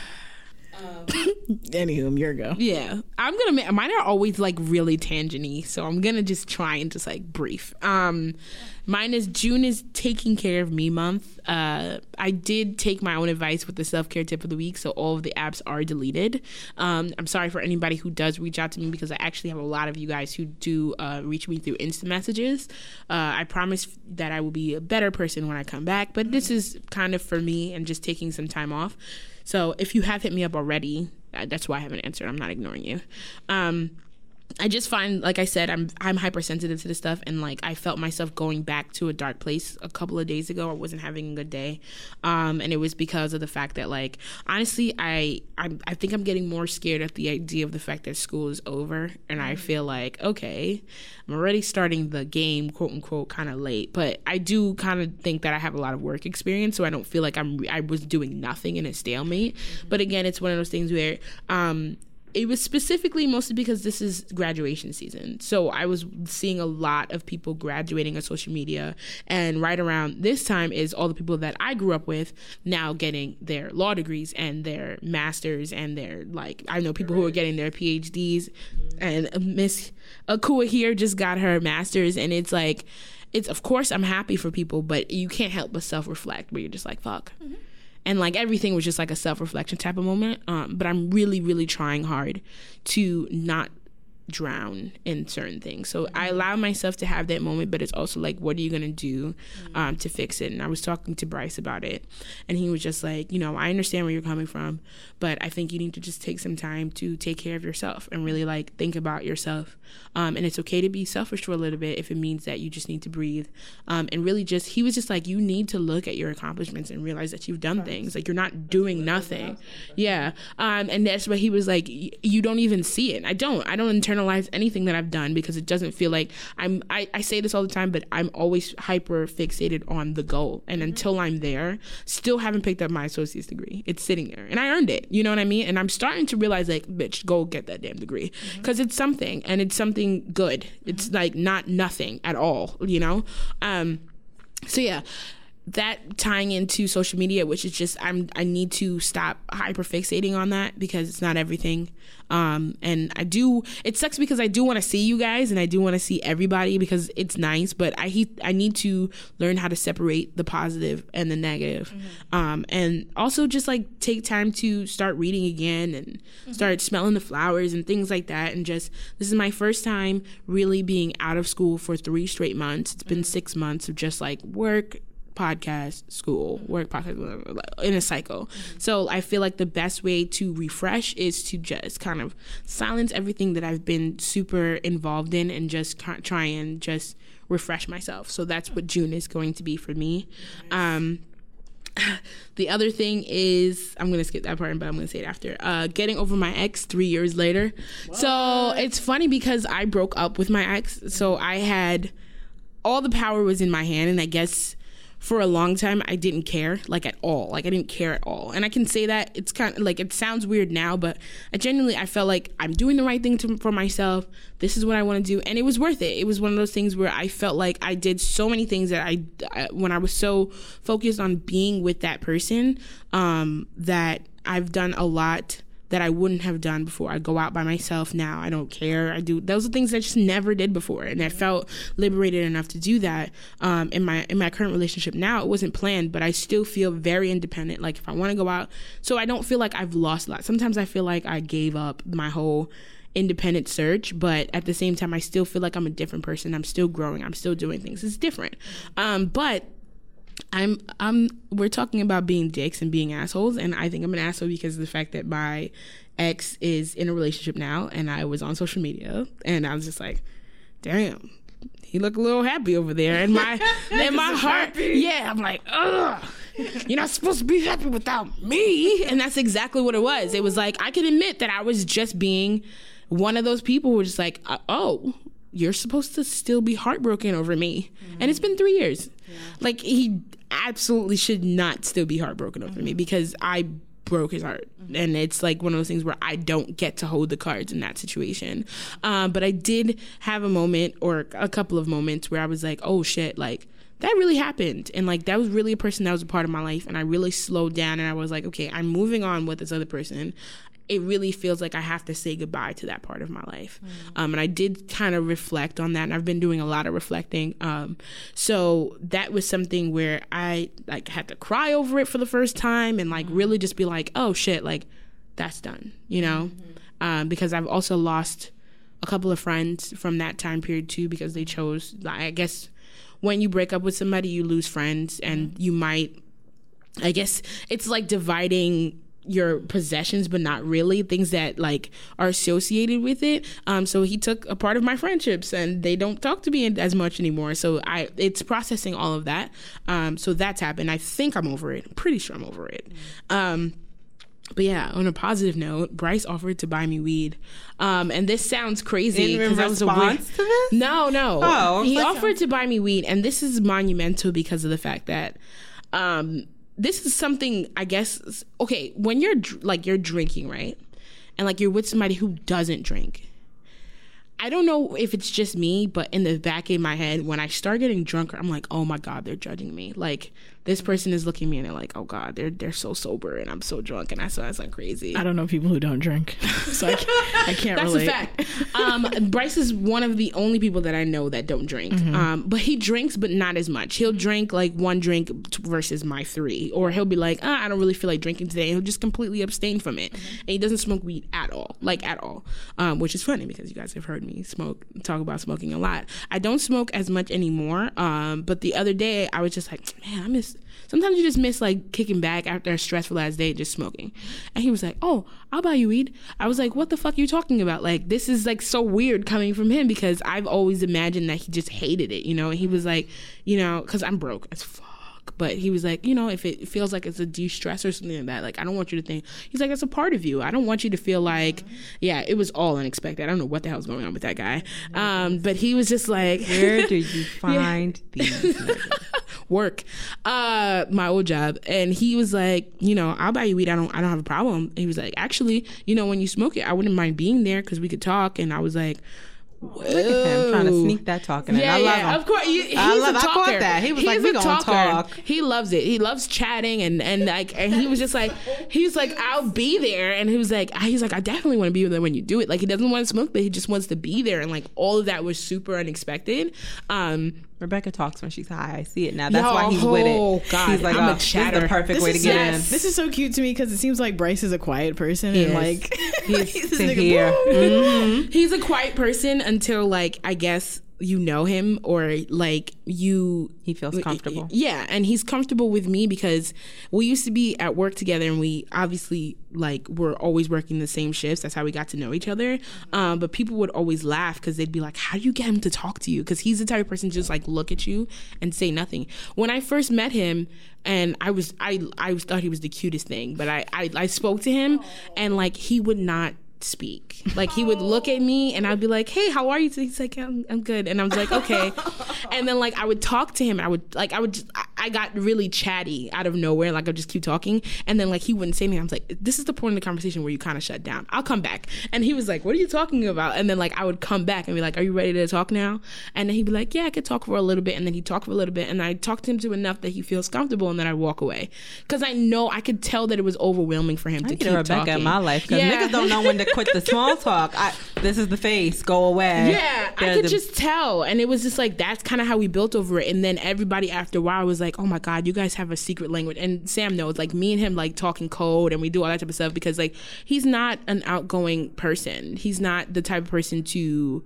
Anywho, your go. Yeah, I'm gonna make mine are always like really tangent-y, so I'm gonna just try and just like brief. Um, mine is June is taking care of me month. Uh, I did take my own advice with the self-care tip of the week, so all of the apps are deleted. Um, I'm sorry for anybody who does reach out to me because I actually have a lot of you guys who do uh, reach me through instant messages. Uh, I promise that I will be a better person when I come back, but this is kind of for me and just taking some time off. So if you have hit me up already, that's why I haven't answered. I'm not ignoring you. Um, I just find, like I said, I'm I'm hypersensitive to this stuff, and like I felt myself going back to a dark place a couple of days ago. I wasn't having a good day, um, and it was because of the fact that, like, honestly, I I I think I'm getting more scared at the idea of the fact that school is over, and I feel like, okay, I'm already starting the game, quote unquote, kind of late, but I do kind of think that I have a lot of work experience, so I don't feel like I'm I was doing nothing in a stalemate. Mm-hmm. But again, it's one of those things where um. It was specifically mostly because this is graduation season. So I was seeing a lot of people graduating on social media. And right around this time is all the people that I grew up with now getting their law degrees and their masters and their, like, I know people who are getting their P H Ds. And Miss Akua here just got her master's. And it's like, it's, of course, I'm happy for people, but you can't help but self-reflect where you're just like, fuck. Mm-hmm. And, like, everything was just, like, a self-reflection type of moment. Um, but I'm really, really trying hard to not drown in certain things. So I allow myself to have that moment, but it's also, like, what are you going to do um, to fix it? And I was talking to Bryce about it. And he was just like, you know, I understand where you're coming from, but I think you need to just take some time to take care of yourself and really, like, think about yourself. Um, and it's okay to be selfish for a little bit if it means that you just need to breathe. Um, and really just, he was just like, you need to look at your accomplishments and realize that you've done things. Like, you're not doing nothing. Yeah. Um, and that's what he was like, you don't even see it. I don't. I don't internalize anything that I've done because it doesn't feel like I'm, I, I say this all the time, but I'm always hyper fixated on the goal. And until I'm there, still haven't picked up my associate's degree. It's sitting there and I earned it. You know what I mean? And I'm starting to realize, like, bitch, go get that damn degree because mm-hmm. it's something and it's something good. It's mm-hmm. like not nothing at all, you know? Um, so yeah, that tying into social media, which is just, I'm, I need to stop hyper fixating on that because it's not everything. Um, and I do, it sucks because I do want to see you guys and I do want to see everybody because it's nice, but I he, I need to learn how to separate the positive and the negative. Mm-hmm. Um, and also just like take time to start reading again and mm-hmm. start smelling the flowers and things like that. And just, this is my first time really being out of school for three straight months. It's been mm-hmm. six months of just like work, podcast, school, work, podcast, in a cycle. Mm-hmm. So I feel like the best way to refresh is to just kind of silence everything that I've been super involved in and just try and just refresh myself. So that's what June is going to be for me. Nice. Um, the other thing is, I'm going to skip that part, but I'm going to say it after. Uh, getting over my ex three years later. What? So it's funny because I broke up with my ex. So I had, all the power was in my hand, and I guess for a long time, I didn't care, like, at all. Like, I didn't care at all. And I can say that, it's kind of, like, it sounds weird now, but I genuinely, I felt like I'm doing the right thing to, for myself. This is what I want to do. And it was worth it. It was one of those things where I felt like I did so many things that I, I when I was so focused on being with that person, um, that I've done a lot that I wouldn't have done before. I go out by myself now. I don't care. I do. Those are things I just never did before, and I felt liberated enough to do that. Um, in my in my current relationship now, it wasn't planned, but I still feel very independent. Like if I want to go out, so I don't feel like I've lost a lot. Sometimes I feel like I gave up my whole independent search, but at the same time, I still feel like I'm a different person. I'm still growing. I'm still doing things. It's different, um, but. I'm I'm we're talking about being dicks and being assholes, and I think I'm an asshole because of the fact that my ex is in a relationship now, and I was on social media and I was just like, damn, he looked a little happy over there. And my, in my heart, yeah, I'm like, ugh. You're not supposed to be happy without me. And that's exactly what it was. It was like, I can admit that I was just being one of those people who were just like, oh, you're supposed to still be heartbroken over me. Mm-hmm. And it's been three years. Yeah. Like, he absolutely should not still be heartbroken over mm-hmm. me because I broke his heart. Mm-hmm. And it's like one of those things where I don't get to hold the cards in that situation. Um, but I did have a moment or a couple of moments where I was like, oh, shit, like, that really happened. And like, that was really a person that was a part of my life. And I really slowed down and I was like, okay, I'm moving on with this other person. It really feels like I have to say goodbye to that part of my life. Mm. Um, and I did kind of reflect on that. And I've been doing a lot of reflecting. Um, so that was something where I like had to cry over it for the first time and like mm. really just be like, oh shit, like that's done, you know? Mm-hmm. Um, because I've also lost a couple of friends from that time period too, because they chose, I guess, when you break up with somebody, you lose friends, and you might, I guess, it's like dividing your possessions, but not really, things that like are associated with it. Um, so he took a part of my friendships, and they don't talk to me as much anymore. So I, it's processing all of that. Um, so that's happened. I think I'm over it. I'm pretty sure I'm over it. Um, But yeah, on a positive note, Bryce offered to buy me weed. Um, and this sounds crazy. In response was a weird... to this? No, no. Oh, he like offered to buy me weed. And this is monumental because of the fact that um, this is something, I guess, okay, when you're like you're drinking, right? And like you're with somebody who doesn't drink. I don't know if it's just me, but in the back of my head, when I start getting drunker, I'm like, oh my God, they're judging me. Like, this person is looking at me and they're like, oh God, they're they're so sober and I'm so drunk and I so I sound crazy. I don't know people who don't drink, so I can't, I can't That's relate. That's a fact. Um, Bryce is one of the only people that I know that don't drink. Mm-hmm. Um, but he drinks, but not as much. He'll drink like one drink versus my three. Or he'll be like, oh, I don't really feel like drinking today. And he'll just completely abstain from it. Mm-hmm. And he doesn't smoke weed at all, like at all, um, which is funny because you guys have heard me smoke, talk about smoking a lot. I don't smoke as much anymore. Um, but the other day I was just like, man, I miss... Sometimes you just miss like kicking back after a stressful last day, just smoking. And he was like, oh, I'll buy you weed. I was like, what the fuck are you talking about? Like, this is like so weird coming from him because I've always imagined that he just hated it, you know? And he was like, you know, because I'm broke as fuck. But he was like, you know, if it feels like it's a de-stress or something like that, like, I don't want you to think, he's like, that's a part of you. I don't want you to feel like, yeah, it was all unexpected. I don't know what the hell's going on with that guy. Um, but he was just like, where do you find these work? Uh, my old job. And he was like, you know, I'll buy you weed. I don't, I don't have a problem. He was like, actually, you know, when you smoke it, I wouldn't mind being there because we could talk. And I was like, look at him trying to sneak that talking in. Yeah, I love yeah, him. Of course, he, he's I love, a talker. I caught that. He was he's like, "We a gonna talker. talk." He loves it. He loves chatting and and like, and he was just like, he's like, I'll be there, and he was like, he's like, I definitely want to be there when you do it. Like, he doesn't want to smoke, but he just wants to be there, and like all of that was super unexpected. Um, Rebecca talks when she's high. I see it now. That's Yo, why he's with it. Oh God, he's like, I'm oh, a chatter. This is the perfect This way to is- get yes, in. This is so cute to me because it seems like Bryce is a quiet person He and is. like He's he's this to nigga, hear. "Woo." Mm-hmm. He's a quiet person until like I guess you know him or like you He feels comfortable. Yeah, and he's comfortable with me because we used to be at work together and we obviously like were always working the same shifts. That's how we got to know each other. Um, but people would always laugh because they'd be like, how do you get him to talk to you? Because he's the type of person to just like look at you and say nothing. When I first met him and I was I I thought he was the cutest thing, but I I, I spoke to him and like he would not speak. Like he would look at me and I'd be like, hey, how are you? He's like, I'm, I'm good. And I was like, okay. And then like I would talk to him and I would like I would just, I, I got really chatty out of nowhere. Like I'd just keep talking and then like he wouldn't say anything. I was like, this is the point of the conversation where you kind of shut down. I'll come back. And he was like, what are you talking about? And then like I would come back and be like, are you ready to talk now? And then he'd be like, yeah, I could talk for a little bit. And then he'd talk for a little bit and I talked to him to enough that he feels comfortable and then I'd walk away. Because I know I could tell that it was overwhelming for him I to need keep a Rebecca talking. in my life because Yeah. niggas don't know when to quit the small talk. I, this is the face. Go away. Yeah, I They're could the- just tell. And it was just like, that's kind of how we built over it. And then everybody after a while was like, oh my God, you guys have a secret language. And Sam knows, like me and him like talking code and we do all that type of stuff because like he's not an outgoing person. He's not the type of person to,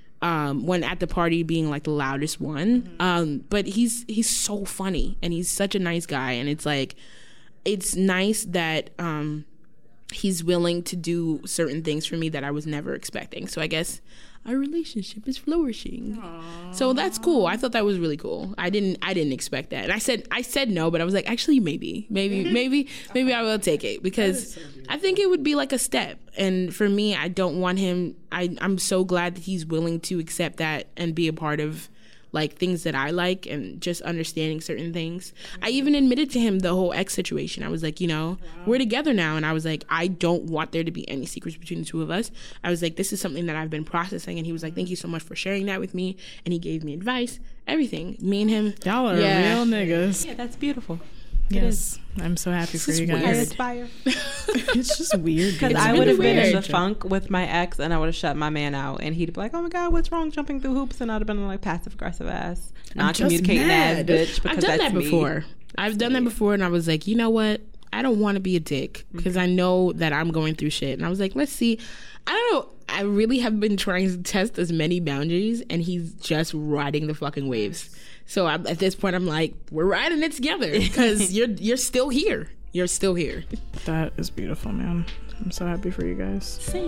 um, when at the party being like the loudest one. Mm-hmm. Um, but he's, he's so funny and he's such a nice guy. And it's like, it's nice that, um, he's willing to do certain things for me that I was never expecting. So I guess our relationship is flourishing. Aww. So that's cool. I thought that was really cool. I didn't I didn't expect that. And I said I said no, but I was like, actually maybe. Maybe maybe maybe I will take it because so I think it would be like a step. And for me, I don't want him I I'm so glad that he's willing to accept that and be a part of like things that I like and just understanding certain things. Mm-hmm. I even admitted to him the whole ex situation. I was like, you know, wow. we're together now. And I was like, I don't want there to be any secrets between the two of us. I was like, this is something that I've been processing. And he was like, thank you so much for sharing that with me. And he gave me advice, everything. Me and him. Y'all are yeah. real niggas. Yeah, that's beautiful. Yes, I'm so happy it's for you guys. Weird. I aspire. It's just weird. Because I would have been in the funk with my ex and I would have shut my man out. And he'd be like, oh my God, what's wrong jumping through hoops? And I'd have been like passive aggressive ass, non communicating ass bitch. I've done that before. Me. I've done that before. And I was like, you know what? I don't want to be a dick because mm-hmm. I know that I'm going through shit. And I was like, let's see. I don't know. I really have been trying to test as many boundaries and he's just riding the fucking waves. So I'm, at this point, I'm like, we're riding it together because you're you're still here. You're still here. That is beautiful, man. I'm so happy for you guys. Same.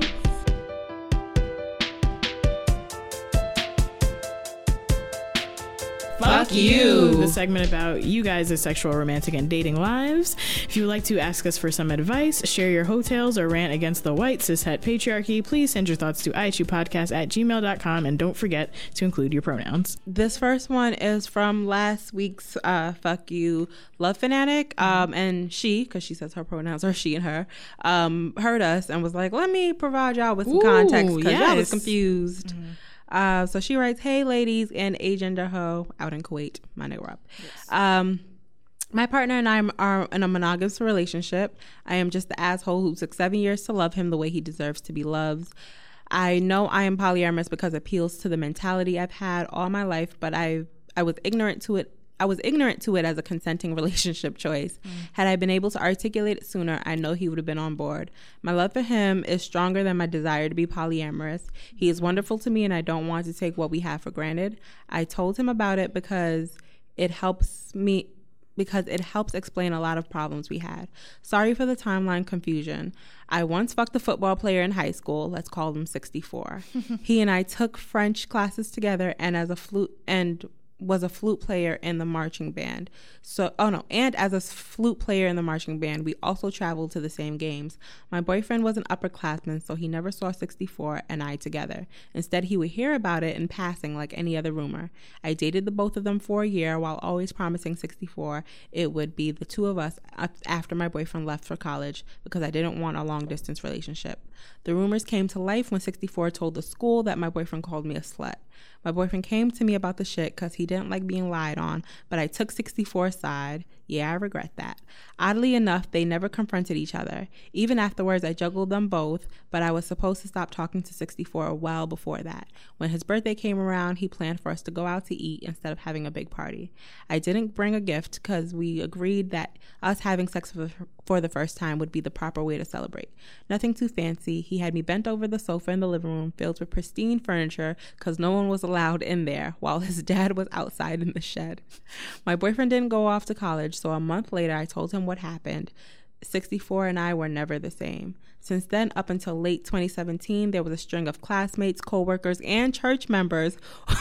Fuck you. The segment about you guys' sexual, romantic, and dating lives. If you would like to ask us for some advice, share your hotels, or rant against the white cishet patriarchy, please send your thoughts to I H U podcast at gmail dot com and don't forget to include your pronouns. This first one is from last week's uh, Fuck You Love Fanatic. Um, and she, because she says her pronouns are she and her, um, heard us and was like, let me provide y'all with some Ooh, context because yes. y'all was confused. Mm-hmm. Uh, so she writes, hey, ladies and agender ho out in Kuwait. My nigga Rob. Yes. Um, my partner and I are in a monogamous relationship. I am just the asshole who took seven years to love him the way he deserves to be loved. I know I am polyamorous because it appeals to the mentality I've had all my life, but I I was ignorant to it. I was ignorant to it as a consenting relationship choice. Mm. Had I been able to articulate it sooner, I know he would have been on board. My love for him is stronger than my desire to be polyamorous. He is wonderful to me and I don't want to take what we have for granted. I told him about it because it helps me because it helps explain a lot of problems we had. Sorry for the timeline confusion. I once fucked a football player in high school. Let's call him sixty-four. He and I took French classes together and as a flute and was a flute player in the marching band. So, oh no, and as a flute player in the marching band, we also traveled to the same games. My boyfriend was an upperclassman, so he never saw sixty-four and I together. Instead, he would hear about it in passing like any other rumor. I dated the both of them for a year while always promising sixty-four it would be the two of us after my boyfriend left for college because I didn't want a long distance relationship. The rumors came to life when sixty-four told the school that my boyfriend called me a slut. My boyfriend came to me about the shit because he didn't like being lied on, but I took sixty-four's side. Yeah, I regret that. Oddly enough, they never confronted each other. Even afterwards, I juggled them both, but I was supposed to stop talking to sixty-four well before that. When his birthday came around, he planned for us to go out to eat instead of having a big party. I didn't bring a gift because we agreed that us having sex for, for the first time would be the proper way to celebrate. Nothing too fancy. He had me bent over the sofa in the living room filled with pristine furniture because no one was allowed in there while his dad was outside in the shed. My boyfriend didn't go off to college, so a month later I told him what happened. sixty-four and I were never the same. Since then, up until late twenty seventeen, there was a string of classmates, co-workers, and church members.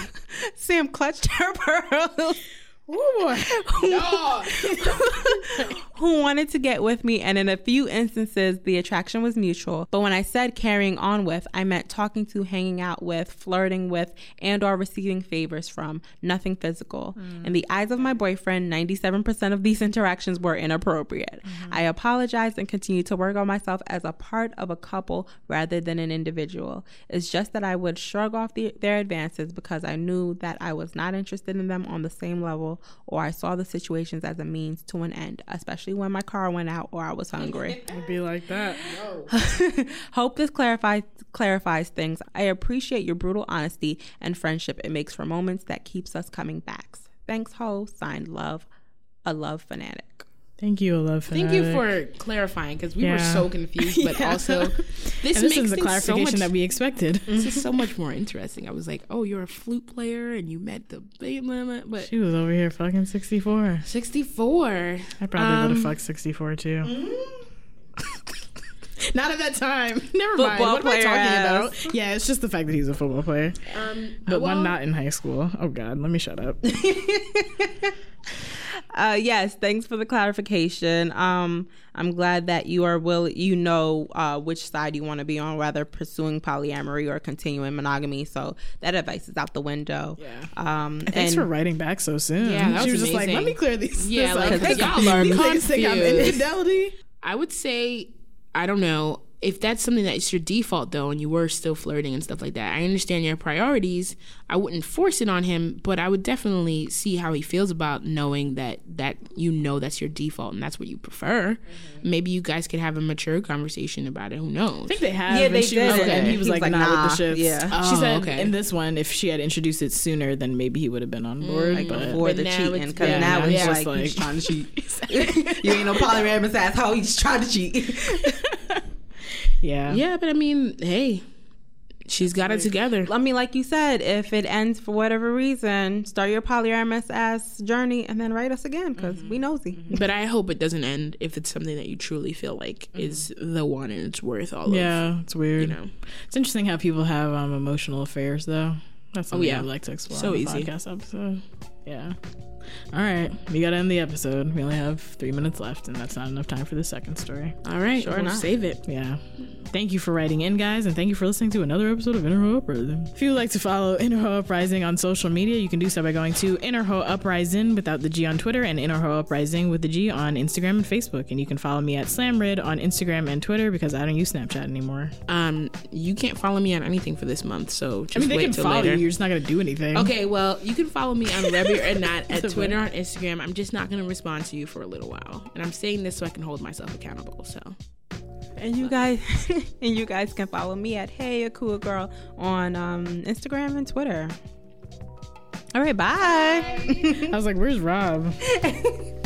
Sam clutched her pearls. Ooh, no. Who wanted to get with me, and in a few instances the attraction was mutual, but when I said carrying on with, I meant talking to, hanging out with, flirting with, and or receiving favors from, nothing physical. Mm. In the eyes of my boyfriend, ninety-seven percent of these interactions were inappropriate. Mm-hmm. I apologized and continued to work on myself as a part of a couple rather than an individual. It's just that I would shrug off the, their advances because I knew that I was not interested in them on the same level, or I saw the situations as a means to an end, especially when my car went out or I was hungry. It'd be like that. No. Hope this clarifies clarifies things. I appreciate your brutal honesty and friendship it makes for moments that keeps us coming back. Thanks, ho. Signed, Love, a love fanatic. Thank you, Love Fanatic. Thank you for clarifying because we yeah. were so confused, but yeah. also this, this makes is the clarification so much, that we expected. This is so much more interesting. I was like, oh, you're a flute player and you met the band, but she was over here fucking sixty-four. sixty-four. I probably um, would have fucked sixty-four too. Not at that time. Never Football mind. What am I player talking ass. about? Yeah, it's just the fact that he's a football player. Um, But well, one not in high school. Oh, God. Let me shut up. Uh, yes, thanks for the clarification. Um, I'm glad that you are will you know uh, which side you want to be on, whether pursuing polyamory or continuing monogamy. So that advice is out the window. Yeah. Um, Thanks and for writing back so soon. Yeah, that she was was just like, amazing. let me clear these. Yeah, this like, up. 'cause y'all are These niggas think I'm confused. infidelity. I would say, I don't know, if that's something that's your default though, and you were still flirting and stuff like that, I understand your priorities. I wouldn't force it on him, but I would definitely see how he feels about knowing that that you know that's your default and that's what you prefer. Mm-hmm. Maybe you guys could have a mature conversation about it. Who knows? I think they have. Yeah, and they she did. Was, Okay. And he was, He was like, like, nah, nah. with the shits. Yeah. She Oh, said okay. in this one, if she had introduced it sooner, then maybe he would have been on board. like but before But the now cheating, it's- because yeah, now now it's it's like, just like- he's trying to cheat. You ain't no polyamorous asshole. He's trying to cheat. yeah. Yeah, but I mean, hey, she's got it together. I mean, like you said, if it ends for whatever reason, start your polyamorous ass journey and then write us again, because Mm-hmm. we nosy. But I hope it doesn't end if it's something that you truly feel like is the one and it's worth all of, Yeah, it's weird. you know. It's interesting how people have um, emotional affairs, though. That's something yeah. I'd like to explore So on the easy. podcast episode. Yeah. All right, we gotta end the episode. We only have three minutes left, and that's not enough time for the second story. All right, Sure we'll not. save it. Yeah. Thank you for writing in, guys, and thank you for listening to another episode of Inner Ho Uprising. If you would like to follow Inner Ho Uprising on social media, you can do so by going to Inner Ho Uprising without the G on Twitter and Inner Ho Uprising with the G on Instagram and Facebook. And you can follow me at Slamrid on Instagram and Twitter because I don't use Snapchat anymore. Um, you can't follow me on anything for this month, so just I mean, they wait can till follow later. you. You're just not gonna do anything. Okay, well, you can follow me on Rebby or Not at a Twitter, on Instagram. I'm just not going to respond to you for a little while. And I'm saying this so I can hold myself accountable, so. And you guys, and you guys can follow me at Hey Akua Girl on um, Instagram and Twitter. All right, bye. I was like, where's Rob?